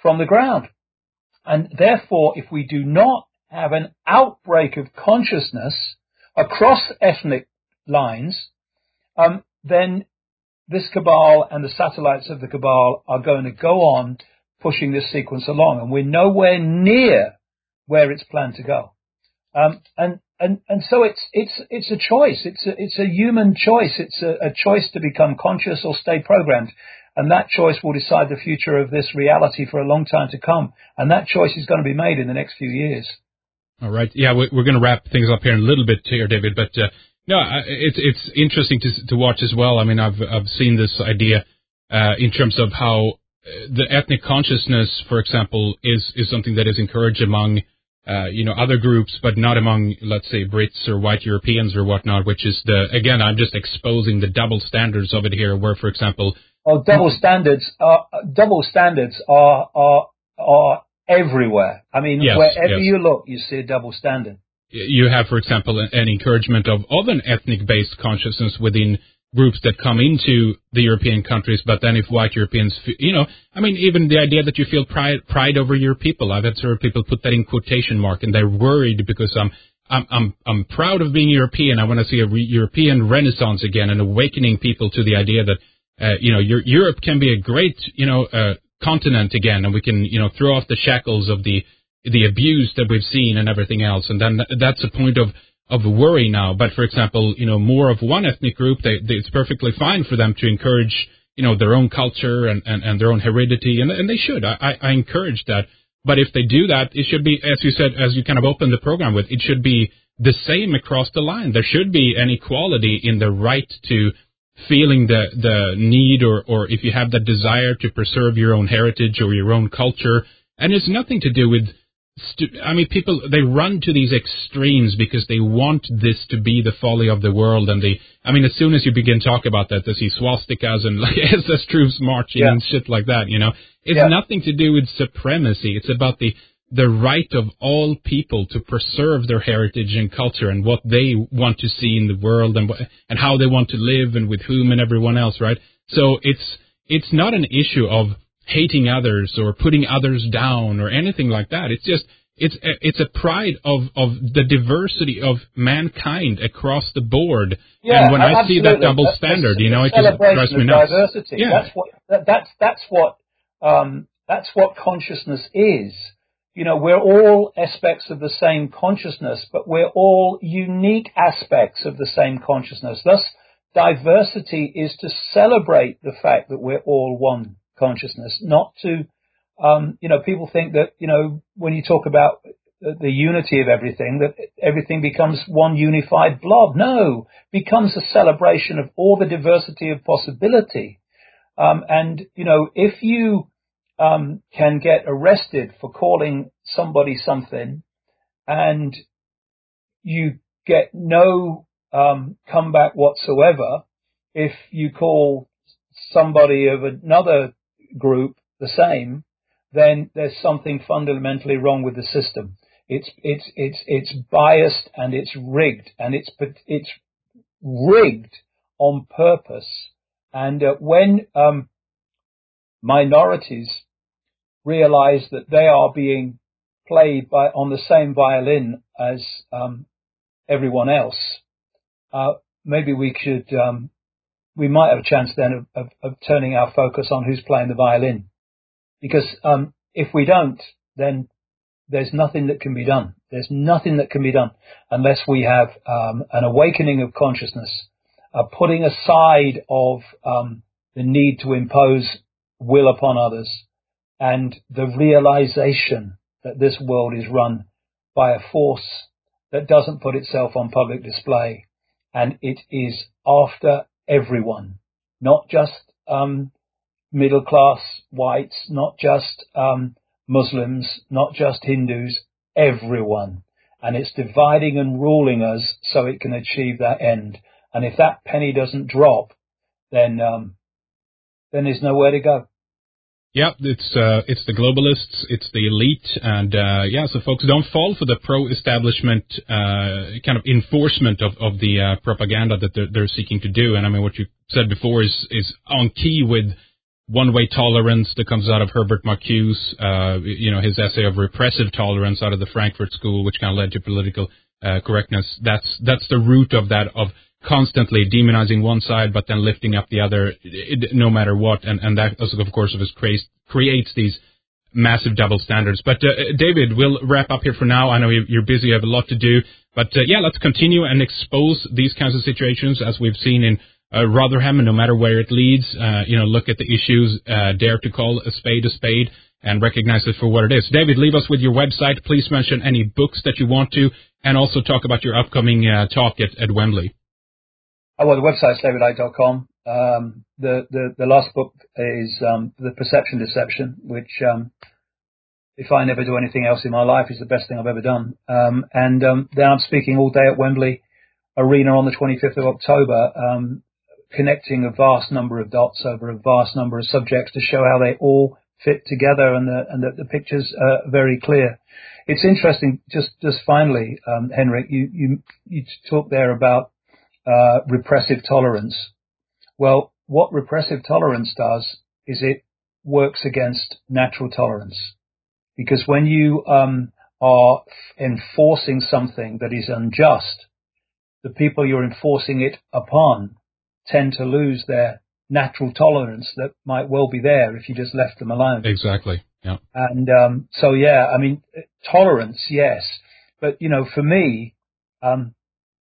[SPEAKER 2] from the ground. And therefore, if we do not have an outbreak of consciousness across ethnic lines, um, then this cabal and the satellites of the cabal are going to go on pushing this sequence along, and we're nowhere near where it's planned to go. Um, and, and, and so it's, it's, it's a choice. It's a, it's a human choice. It's a, a choice to become conscious or stay programmed. And that choice will decide the future of this reality for a long time to come. And that choice is going to be made in the next few years.
[SPEAKER 1] All right. Yeah, we're going to wrap things up here in a little bit here, David. But uh, no, it's it's interesting to to watch as well. I mean, I've I've seen this idea uh, in terms of how the ethnic consciousness, for example, is is something that is encouraged among uh, you know other groups, but not among, let's say, Brits or white Europeans or whatnot. Which is the again, I'm just exposing the double standards of it here. Where, for example,
[SPEAKER 2] well, double standards are double standards are are are everywhere. I mean,
[SPEAKER 1] yes,
[SPEAKER 2] wherever
[SPEAKER 1] yes.
[SPEAKER 2] you look, you see a double standard.
[SPEAKER 1] You have, for example, an, an encouragement of, of an ethnic-based consciousness within groups that come into the European countries, but then if white Europeans, you know, I mean, even the idea that you feel pride, pride over your people, I've had sort of people put that in quotation mark, and they're worried because I'm, I'm, I'm, I'm proud of being European. I want to see a re- European renaissance again and awakening people to the idea that, uh, you know, Europe can be a great, you know, uh, continent again, and we can, you know, throw off the shackles of the the abuse that we've seen and everything else, and then that's a point of of worry now. But for example, you know, more of one ethnic group, they, they, it's perfectly fine for them to encourage, you know, their own culture and, and, and their own heredity, and and they should. I, I encourage that. But if they do that, it should be, as you said, as you kind of opened the program with, it should be the same across the line. There should be an equality in the right to feeling the the need, or or if you have that desire to preserve your own heritage or your own culture, and it's nothing to do with. I mean, people, they run to these extremes because they want this to be the folly of the world. And they, I mean, as soon as you begin to talk about that, they see swastikas and like S S troops marching yeah. and shit like that, you know. It's yeah. nothing to do with supremacy. It's about the, the right of all people to preserve their heritage and culture and what they want to see in the world and and how they want to live and with whom and everyone else, right? So it's, it's not an issue of hating others or putting others down or anything like that. It's just, it's a, it's a pride of, of the diversity of mankind across the board.
[SPEAKER 2] Yeah,
[SPEAKER 1] and when I
[SPEAKER 2] absolutely.
[SPEAKER 1] see that double
[SPEAKER 2] that's,
[SPEAKER 1] standard,
[SPEAKER 2] that's
[SPEAKER 1] you know, it just drives me nuts.
[SPEAKER 2] Diversity.
[SPEAKER 1] Yeah.
[SPEAKER 2] That's what, that, that's, that's what, um, that's what consciousness is. You know, we're all aspects of the same consciousness, but we're all unique aspects of the same consciousness. Thus, diversity is to celebrate the fact that we're all one consciousness, not to, um, you know, people think that, you know, when you talk about the, the unity of everything, that everything becomes one unified blob. No, becomes a celebration of all the diversity of possibility. Um, and, you know, if you um, can get arrested for calling somebody something and you get no um, comeback whatsoever, if you call somebody of another group the same, then there's something fundamentally wrong with the system. It's it's it's it's biased and it's rigged, and it's it's rigged on purpose. And uh, when um, minorities realize that they are being played by on the same violin as um, everyone else, uh, maybe we should. Um, we might have a chance then of, of, of turning our focus on who's playing the violin. Because um, if we don't, then there's nothing that can be done. There's nothing that can be done unless we have um, an awakening of consciousness, a putting aside of um, the need to impose will upon others, and the realization that this world is run by a force that doesn't put itself on public display, and it is after everyone, not just um, middle-class whites, not just um, Muslims, not just Hindus, everyone. And it's dividing and ruling us so it can achieve that end. And if that penny doesn't drop, then um, then there's nowhere to go.
[SPEAKER 1] Yeah, it's uh, it's the globalists, it's the elite, and uh, yeah, so folks, don't fall for the pro-establishment uh, kind of enforcement of of the uh, propaganda that they're, they're seeking to do. And I mean, what you said before is is on key with one-way tolerance that comes out of Herbert Marcuse, uh, you know, his essay of repressive tolerance out of the Frankfurt School, which kind of led to political uh, correctness. That's that's the root of that, of constantly demonizing one side but then lifting up the other, it, no matter what. And, and that, of course, of his creates, creates these massive double standards. But, uh, David, we'll wrap up here for now. I know you're busy, you have a lot to do. But, uh, yeah, let's continue and expose these kinds of situations as we've seen in uh, Rotherham, and no matter where it leads, uh, you know, look at the issues, uh, dare to call a spade a spade, and recognize it for what it is. David, leave us with your website. Please mention any books that you want to, and also talk about your upcoming uh, talk at, at Wembley.
[SPEAKER 2] Oh, well, the website's david icke dot com. Um, the, the, the last book is um, The Perception Deception, which, um, if I never do anything else in my life, is the best thing I've ever done. Um, and um, then I'm speaking all day at Wembley Arena on the twenty-fifth of October, um, connecting a vast number of dots over a vast number of subjects to show how they all fit together, and the, and the, the picture's uh, very clear. It's interesting, just, just finally, um, Henrik, you, you, you talk there about uh, repressive tolerance. Well, what repressive tolerance does is it works against natural tolerance. Because when you um, are enforcing something that is unjust, the people you're enforcing it upon tend to lose their natural tolerance that might well be there if you just left them alone.
[SPEAKER 1] Exactly. Yeah.
[SPEAKER 2] And um, so, yeah, I mean, tolerance, yes. But, you know, for me, um,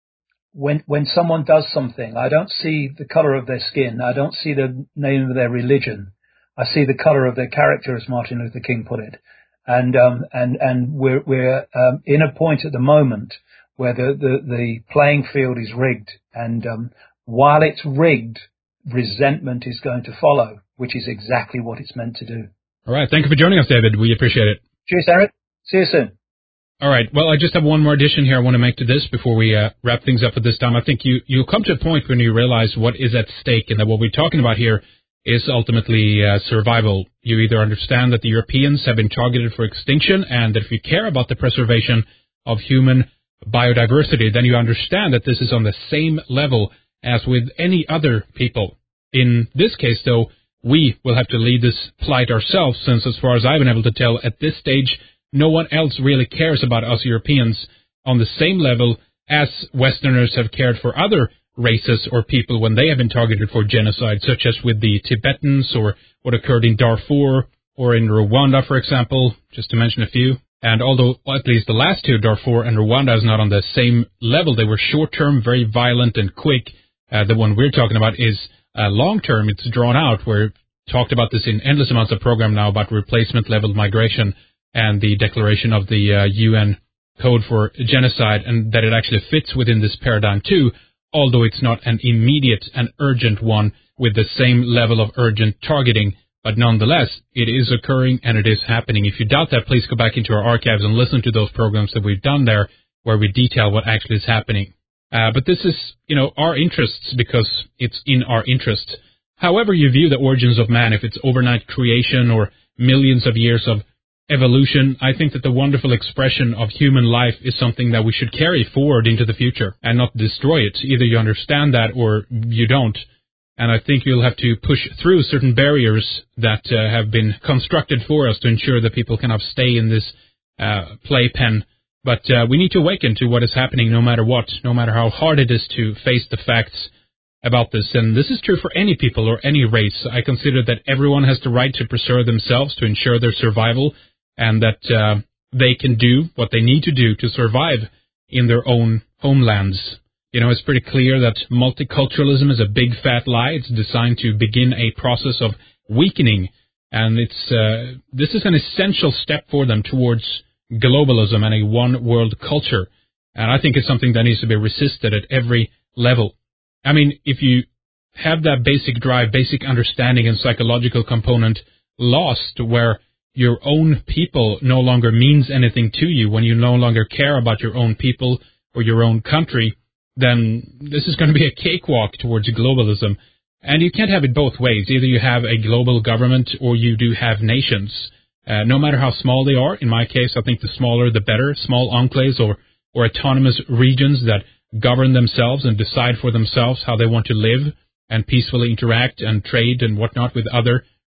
[SPEAKER 2] when when someone does something, I don't see the color of their skin. I don't see the name of their religion. I see the color of their character, as Martin Luther King put it. And um, and and we're we're um, in a point at the moment where the, the, the playing field is rigged. And um, while it's rigged, resentment is going to follow, which is exactly what it's meant to do.
[SPEAKER 1] All right. Thank you for joining us, David. We appreciate it.
[SPEAKER 2] Cheers, Eric. See you soon.
[SPEAKER 1] All right. Well, I just have one more addition here I want to make to this before we uh, wrap things up at this time. I think you, you'll come to a point when you realize what is at stake, and that what we're talking about here is ultimately uh, survival. You either understand that the Europeans have been targeted for extinction, and that if you care about the preservation of human biodiversity, then you understand that this is on the same level as with any other people. In this case, though, we will have to lead this plight ourselves, since as far as I've been able to tell at this stage, no one else really cares about us Europeans on the same level as Westerners have cared for other races or people when they have been targeted for genocide, such as with the Tibetans, or what occurred in Darfur, or in Rwanda, for example, just to mention a few. And although at least the last two, Darfur and Rwanda, is not on the same level, they were short-term, very violent and quick. Uh, the one we're talking about is uh, long-term. It's drawn out. We've talked about this in endless amounts of program now about replacement-level migration and the declaration of the uh, U N Code for Genocide, and that it actually fits within this paradigm too, although it's not an immediate and urgent one with the same level of urgent targeting. But nonetheless, it is occurring and it is happening. If you doubt that, please go back into our archives and listen to those programs that we've done there where we detail what actually is happening. Uh, but this is, you know, our interests because it's in our interests. However you view the origins of man, if it's overnight creation or millions of years of evolution, I think that the wonderful expression of human life is something that we should carry forward into the future and not destroy it. Either you understand that or you don't. And I think you'll have to push through certain barriers that uh, have been constructed for us to ensure that people cannot stay in this uh, playpen. But uh, we need to awaken to what is happening no matter what, no matter how hard it is to face the facts about this. And this is true for any people or any race. I consider that everyone has the right to preserve themselves, to ensure their survival, and that uh, they can do what they need to do to survive in their own homelands. You know, it's pretty clear that multiculturalism is a big fat lie. It's designed to begin a process of weakening, and it's uh, this is an essential step for them towards globalism and a one-world culture. And I think it's something that needs to be resisted at every level. I mean, if you have that basic drive, basic understanding and psychological component lost, where your own people no longer means anything to you, when you no longer care about your own people or your own country, then this is going to be a cakewalk towards globalism. And you can't have it both ways. Either you have a global government or you do have nations. Uh, no matter how small they are. In my case, I think the smaller the better. Small enclaves or, or autonomous regions that govern themselves and decide for themselves how they want to live and peacefully interact and trade and whatnot with other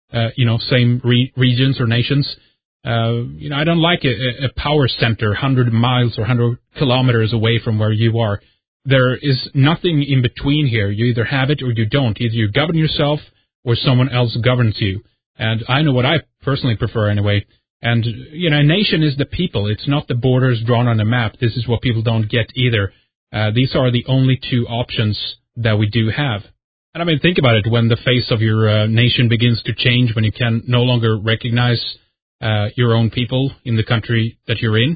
[SPEAKER 1] uh, you know, same re- regions or nations. Uh, you know, I don't like a, a power center one hundred miles or one hundred kilometers away from where you are. There is nothing in between here. You either have it or you don't. Either you govern yourself or someone else governs you. And I know what I personally prefer anyway. And, you know, a nation is the people. It's not the borders drawn on a map. This is what people don't get either. Uh, these are the only two options that we do have. And I mean, think about it. When the face of your uh, nation begins to change, when you can no longer recognize uh, your own people in the country that you're in,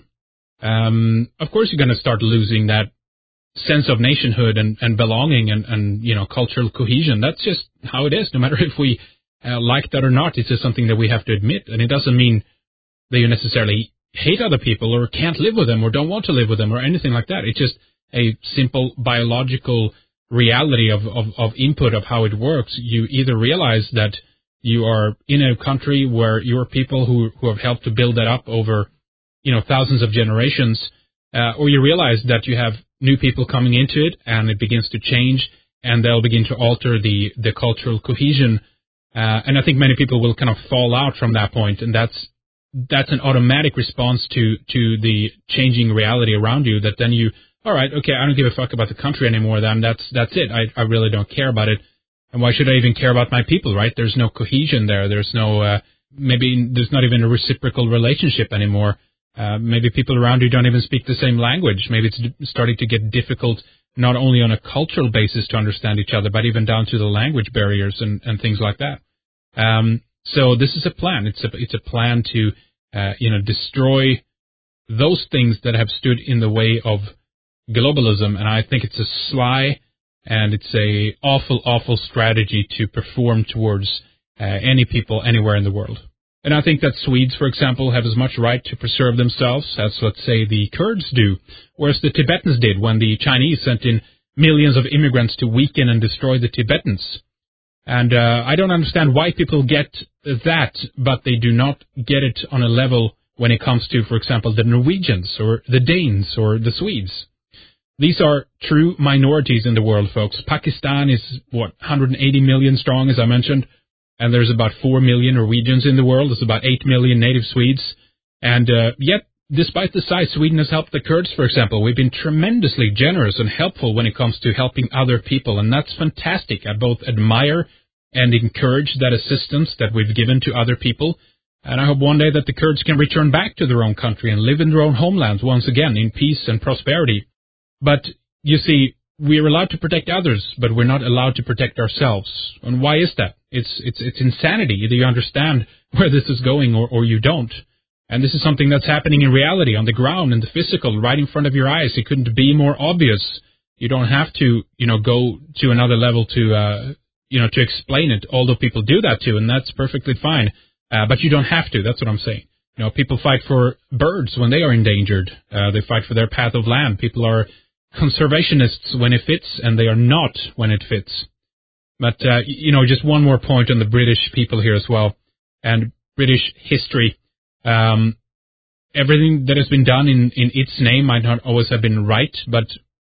[SPEAKER 1] um, of course you're going to start losing that sense of nationhood and, and belonging and, and, you know, cultural cohesion. That's just how it is, no matter if we uh, like that or not. It's just something that we have to admit. And it doesn't mean that you necessarily hate other people or can't live with them or don't want to live with them or anything like that. It's just a simple biological reality of, of, of input of how it works. You either realize that you are in a country where your people who, who have helped to build that up over, you know, thousands of generations, uh, or you realize that you have new people coming into it and it begins to change and they'll begin to alter the, the cultural cohesion. Uh, and I think many people will kind of fall out from that point, and that's that's an automatic response to, to the changing reality around you, that then you, all right, okay, I don't give a fuck about the country anymore, then that's that's it. I, I really don't care about it. And why should I even care about my people, right? There's no cohesion there. There's no, uh, maybe there's not even a reciprocal relationship anymore. Uh, maybe people around you don't even speak the same language. Maybe it's d- starting to get difficult not only on a cultural basis to understand each other, but even down to the language barriers and, and things like that. Um, so this is a plan. It's a it's a plan to uh, you know destroy those things that have stood in the way of globalism, and I think it's a sly and it's a awful, awful strategy to perform towards uh, any people anywhere in the world. And I think that Swedes, for example, have as much right to preserve themselves as, let's say, the Kurds do, whereas the Tibetans did when the Chinese sent in millions of immigrants to weaken and destroy the Tibetans. And uh, I don't understand why people get that, but they do not get it on a level when it comes to, for example, the Norwegians or the Danes or the Swedes. These are true minorities in the world, folks. Pakistan is, what, one hundred eighty million strong, as I mentioned, and there's about four million Norwegians in the world. There's about eight million native Swedes. And uh, yet, despite the size, Sweden has helped the Kurds, for example. We've been tremendously generous and helpful when it comes to helping other people, and that's fantastic. I both admire and encourage that assistance that we've given to other people. And I hope one day that the Kurds can return back to their own country and live in their own homelands once again in peace and prosperity. But, you see, we're allowed to protect others, but we're not allowed to protect ourselves. And why is that? It's it's it's insanity. Either you understand where this is going or, or you don't. And this is something that's happening in reality, on the ground, in the physical, right in front of your eyes. It couldn't be more obvious. You don't have to, you know, go to another level to, uh, you know, to explain it, although people do that too, and that's perfectly fine. Uh, but you don't have to. That's what I'm saying. You know, people fight for birds when they are endangered. Uh, they fight for their path of land. People are conservationists when it fits, and they are not when it fits. But, uh, you know, just one more point on the British people here as well, and British history. Um, everything that has been done in, in its name might not always have been right, but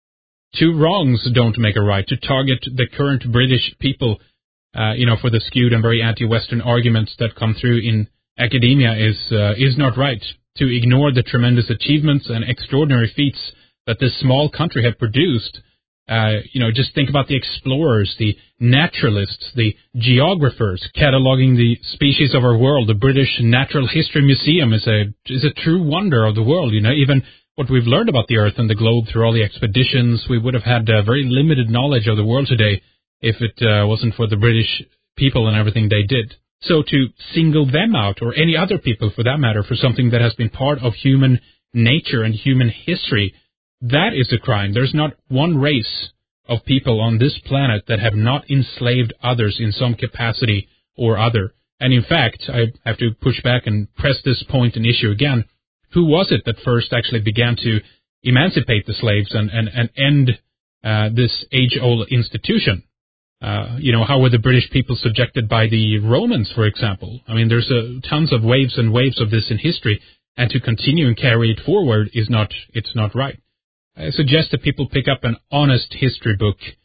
[SPEAKER 1] two wrongs don't make a right. To target the current British people, uh, you know, for the skewed and very anti-Western arguments that come through in academia is uh, is not right. To ignore the tremendous achievements and extraordinary feats that this small country have produced. Uh, you know, just think about the explorers, the naturalists, the geographers, cataloging the species of our world. The British Natural History Museum is a is a true wonder of the world. You know, even what we've learned about the Earth and the globe through all the expeditions, we would have had uh, very limited knowledge of the world today if it uh, wasn't for the British people and everything they did. So to single them out, or any other people for that matter, for something that has been part of human nature and human history, that is a crime. There's not one race of people on this planet that have not enslaved others in some capacity or other. And in fact, I have to push back and press this point and issue again. Who was it that first actually began to emancipate the slaves and, and, and end uh, this age-old institution? Uh, you know, how were the British people subjected by the Romans, for example? I mean, there's uh, tons of waves and waves of this in history, and to continue and carry it forward is not, it's not right. I suggest that people pick up an honest history book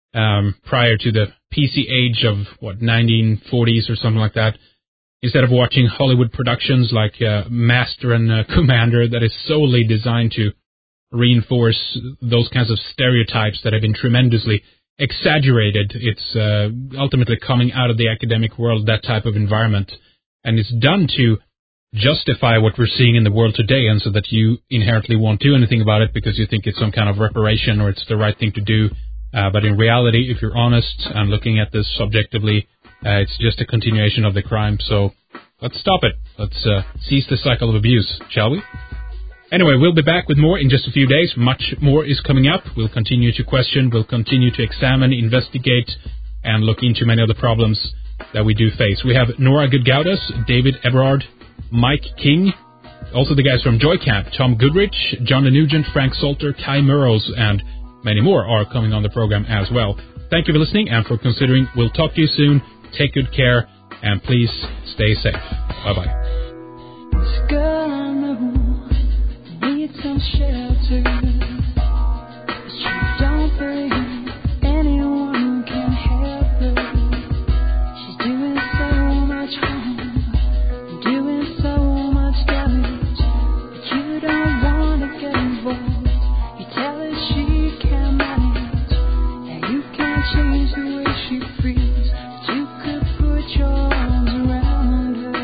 [SPEAKER 1] um, prior to the P C age of, what, nineteen forties or something like that, instead of watching Hollywood productions like uh, Master and uh, Commander that is solely designed to reinforce those kinds of stereotypes that have been tremendously exaggerated. It's uh, ultimately coming out of the academic world, that type of environment. And it's done to justify what we're seeing in the world today, and so that you inherently won't do anything about it because you think it's some kind of reparation or it's the right thing to do. Uh, but in reality, if you're honest and looking at this subjectively, uh, it's just a continuation of the crime. So let's stop it. Let's uh, cease the cycle of abuse, shall we? Anyway, we'll be back with more in just a few days. Much more is coming up. We'll continue to question, we'll continue to examine, investigate, and look into many of the problems that we do face. We have Nora Goodgaudas, David Everard, Mike King, also the guys from Joycamp, Tom Goodrich, John Nugent, Frank Salter, Kai Murrows, and many more are coming on the program as well. Thank you for listening and for considering. We'll talk to you soon. Take good care, and please stay safe. Bye-bye.
[SPEAKER 3] Some shelter, but you don't believe anyone can help her. She's doing so much harm, doing so much damage, but you don't want to get involved. You tell her she can't manage, and you can't change the way she feels, but you could put your arms around her.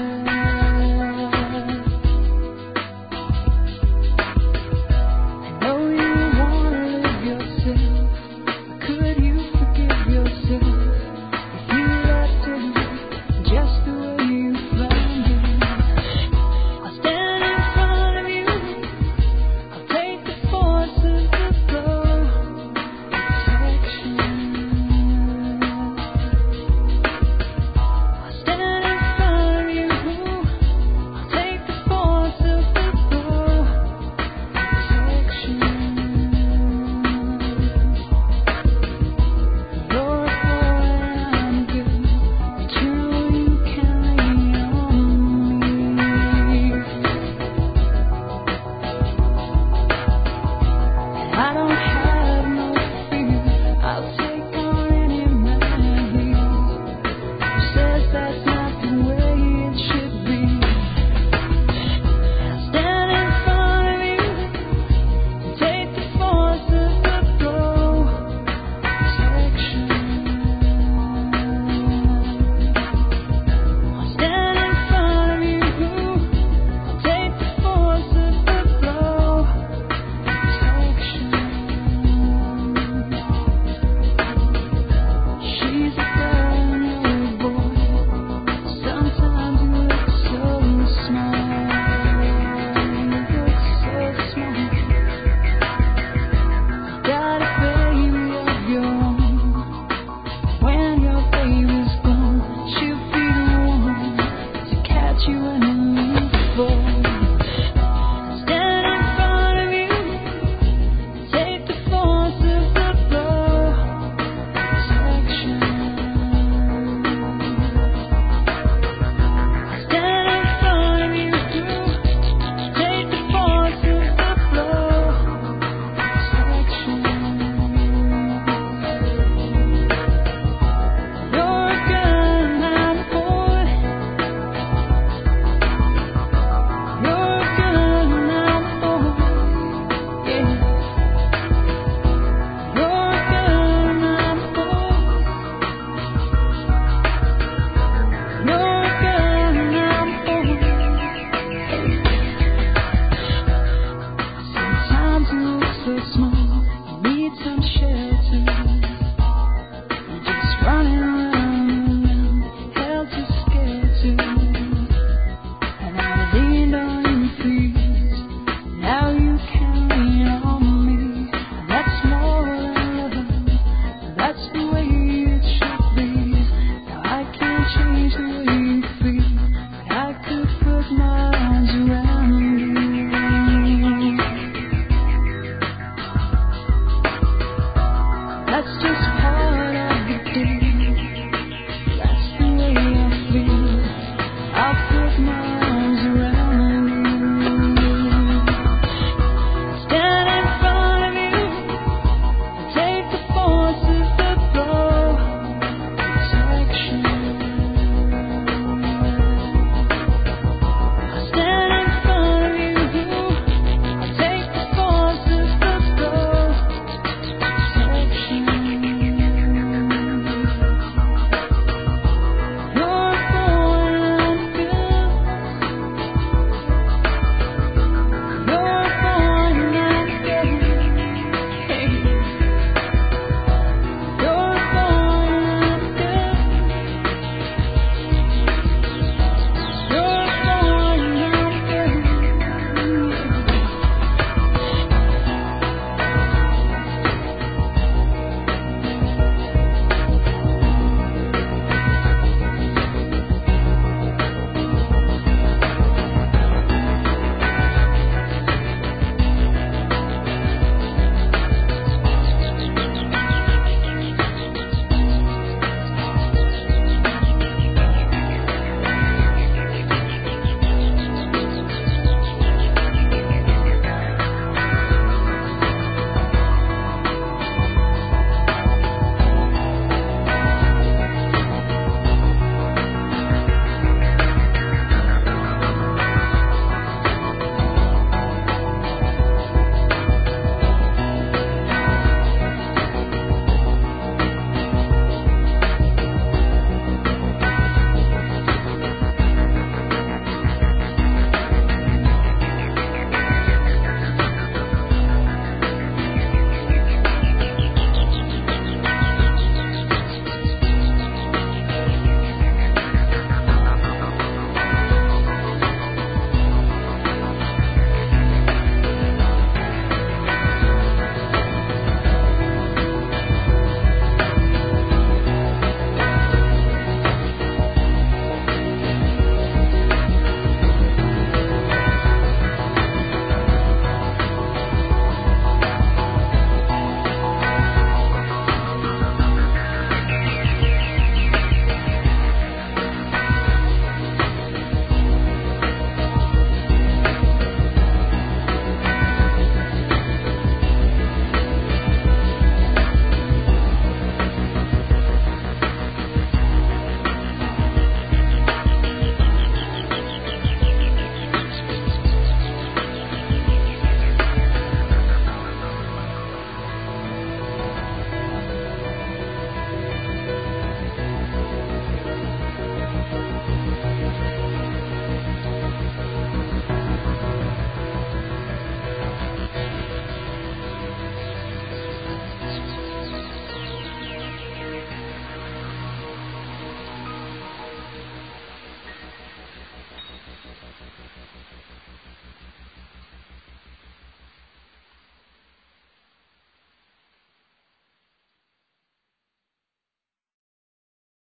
[SPEAKER 3] That's the way it should be. Now I can't change the way